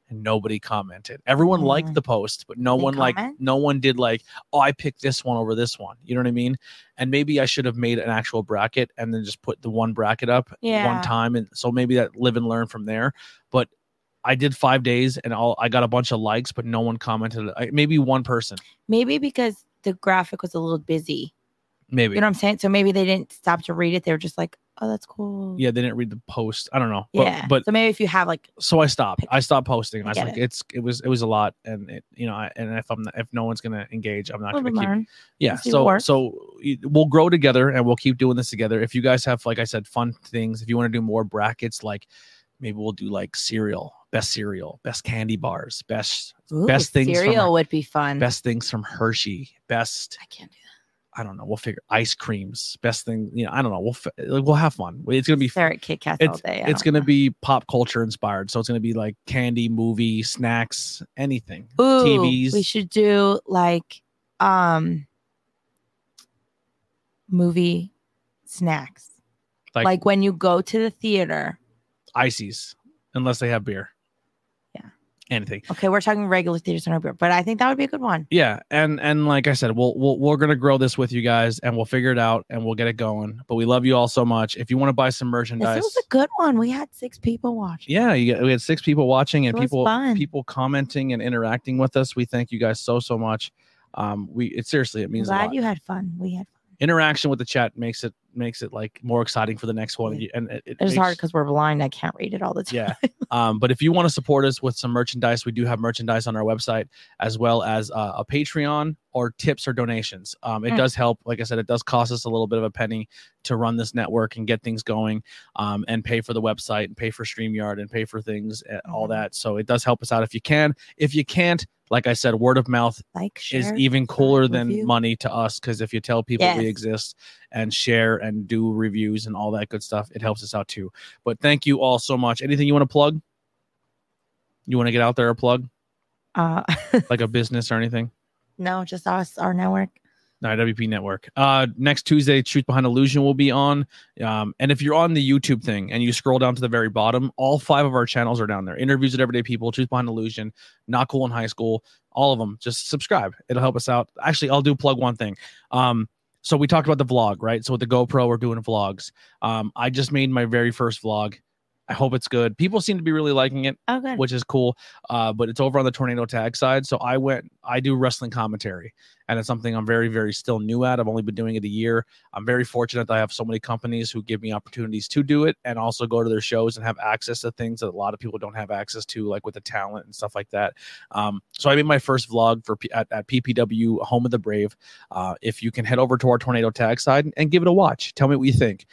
and nobody commented. Everyone Mm. liked the post, but no They one like comment? no one did like, oh, I picked this one over this one. You know what I mean? And maybe I should have made an actual bracket and then just put the one bracket up Yeah. one time, and so maybe that live and learn from there. But I did five days and all I got a bunch of likes, but no one commented. I, maybe one person. Maybe because the graphic was a little busy. Maybe. You know what I'm saying? So maybe they didn't stop to read it. They were just like, oh, that's cool. Yeah, they didn't read the post. I don't know. But, Yeah. But so maybe if you have like, so I stopped. I stopped posting. I, I was get like, it. it's it was it was a lot, and it you know, I, and if I'm not, if no one's gonna engage, I'm not live gonna and keep. learn. Yeah. See what So works. so y- we'll grow together, and we'll keep doing this together. If you guys have, like I said, fun things, if you want to do more brackets, like maybe we'll do like cereal, best cereal, best candy bars, best Ooh, best things from cereal would be fun. best things from Hershey, best I can't do that. I don't know. We'll figure ice creams, best thing. You know, I don't know. We'll fi- like, we'll have fun. It's gonna be Stare at Kit Kats all it's day. I it's don't gonna know. be pop culture inspired. So it's gonna be like candy, movie, snacks, anything. Ooh, T Vs. We should do like um movie snacks. like, Like when you go to the theater. ices, unless they have beer. Yeah. Anything. Okay, we're talking regular theaters, no beer, but I think that would be a good one. Yeah, and and like I said, we'll, we'll we're gonna grow this with you guys, and we'll figure it out, and we'll get it going. But we love you all so much. If you want to buy some merchandise, This was a good one. We had six people watching. yeah, you get, we had six people watching and It was people fun. people commenting and interacting with us. We thank you guys so so much. Um, we it seriously it I'm means a glad lot. you had fun. We had fun. Interaction with the chat makes it makes it like more exciting for the next one. Yeah. And it, it It's makes, hard because we're blind. I can't read it all the time. yeah. Um, but if you want to support us with some merchandise, we do have merchandise on our website, as well as uh, a Patreon or tips or donations. Um, it Mm. does help. Like I said, it does cost us a little bit of a penny to run this network and get things going, um, and pay for the website and pay for StreamYard and pay for things, and all Mhm. that. So it does help us out if you can. If you can't, like I said, word of mouth Like, share, is even cooler subscribe, than review. money to us, because if you tell people we Yes. exist and share and do reviews and all that good stuff, it helps us out too. But thank you all so much. Anything you want to plug? You want to get out there or plug Uh, like a business or anything? no, just us, our network. No, W P Network. Uh, next Tuesday, Truth Behind Illusion will be on. Um, and if you're on the YouTube thing and you scroll down to the very bottom, all five of our channels are down there. Interviews with Everyday People, Truth Behind Illusion, Not Cool in High School, all of them. Just subscribe. It'll help us out. Actually, I'll do plug one thing. Um, so we talked about the vlog, right? So with the GoPro, we're doing vlogs. Um, I just made my very first vlog. I hope it's good. People seem to be really liking it, Oh, good. which is cool. Uh, but it's over on the Tornado Tag side. So I went, I do wrestling commentary, and it's something I'm very, very still new at. I've only been doing it a year. I'm very fortunate that I have so many companies who give me opportunities to do it and also go to their shows and have access to things that a lot of people don't have access to, like with the talent and stuff like that. Um, so I made my first vlog for P- at, at P P W, Home of the Brave. Uh, if you can head over to our Tornado Tag side and, and give it a watch, tell me what you think.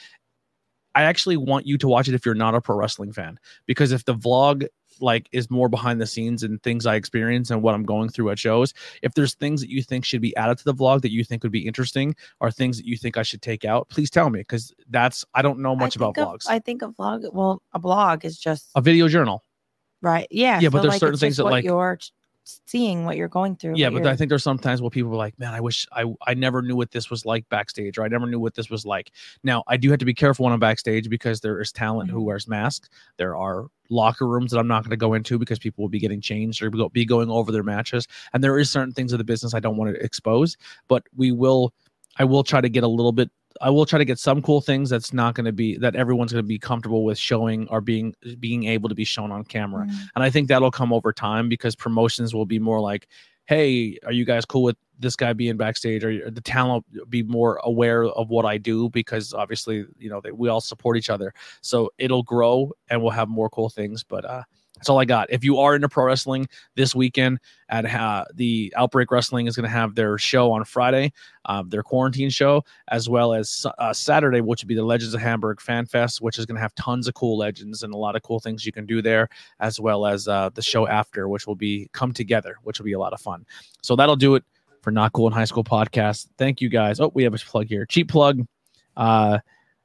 I actually want you to watch it if you're not a pro wrestling fan, because if the vlog like is more behind the scenes and things I experience and what I'm going through at shows, if there's things that you think should be added to the vlog that you think would be interesting, or things that you think I should take out, please tell me, because that's I don't know much I about think vlogs. A, I think a vlog, well, a blog is just A video journal. right. Yeah. Yeah, but so, there's like, certain it's things just that, what like- you're t- seeing, what you're going through. Yeah, what but you're- I think there's sometimes where people are like, man, I wish I I never knew what this was like backstage, or I never knew what this was like. Now, I do have to be careful when I'm backstage, because there is talent who Mhm. wears masks. There are locker rooms that I'm not going to go into because people will be getting changed or go- be going over their matches. And there is certain things of the business I don't want to expose, but we will, I will try to get a little bit, I will try to get some cool things that's not going to be, that everyone's going to be comfortable with showing or being, being able to be shown on camera. Mm. And I think that'll come over time, because promotions will be more like, hey, are you guys cool with this guy being backstage? Or the talent will be more aware of what I do, because obviously, you know, they, we all support each other. So it'll grow and we'll have more cool things. But uh, that's all I got. If you are into pro wrestling, this weekend at uh, the Outbreak Wrestling is going to have their show on Friday, uh, their quarantine show, as well as uh, Saturday, which would be the Legends of Hamburg Fan Fest, which is going to have tons of cool legends and a lot of cool things you can do there, as well as uh, the show after, which will be Come Together, which will be a lot of fun. So that'll do it for Not Cool in High School podcast. Thank you guys. Oh, we have a plug here. Cheap plug. Uh,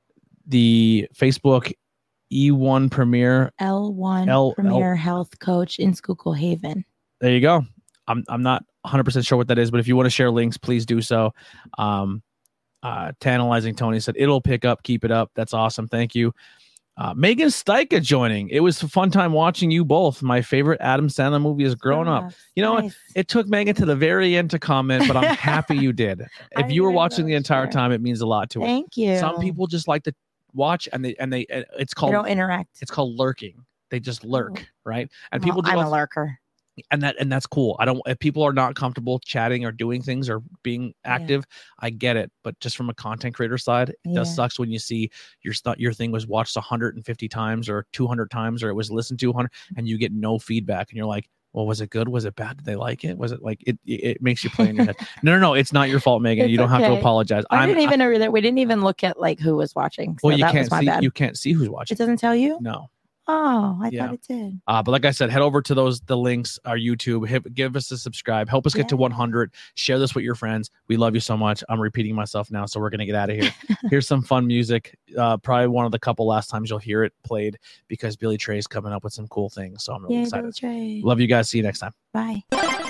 the Facebook E one Premier. L one L- Premier Health Coach in Schuylkill Haven. There you go. I'm I'm not one hundred percent sure what that is, but if you want to share links, please do so. Um, uh, Tantalizing Tony said it'll pick up. Keep it up. That's awesome. Thank you. Uh, Megan Styka joining. It was a fun time watching you both. My favorite Adam Sandler movie is Grown Up. You know, nice. It took Megan to the very end to comment, but I'm happy you did. If you were watching the entire sure. time, it means a lot to us. Thank you. Some people just like to watch and they and they it's called they don't interact. It's called lurking. They just lurk, right? And people well, do I'm a lurker. And that and that's cool. I don't if people are not comfortable chatting or doing things or being active, yeah. I get it. But just from a content creator side, it yeah. does sucks when you see your your thing was watched one hundred fifty times or two hundred times or it was listened to one hundred and you get no feedback and you're like, well, was it good? Was it bad? Did they like it? Was it like it? It makes you play in your head. No, no, no. It's not your fault, Megan. It's you don't okay. have to apologize. I didn't I'm, even I, know that we didn't even look at like who was watching. So well, you that can't was my see. bad. You can't see who's watching. It doesn't tell you. No. Oh, I yeah. thought it did. Uh, but like I said, head over to those the links, our YouTube. Hit, give us a subscribe. Help us get yeah. to one hundred. Share this with your friends. We love you so much. I'm repeating myself now, so we're gonna get out of here. Here's some fun music. Uh, probably one of the couple last times you'll hear it played because Billy Trey's coming up with some cool things. So I'm really Yay, excited. Billy Trey. Love you guys. See you next time. Bye.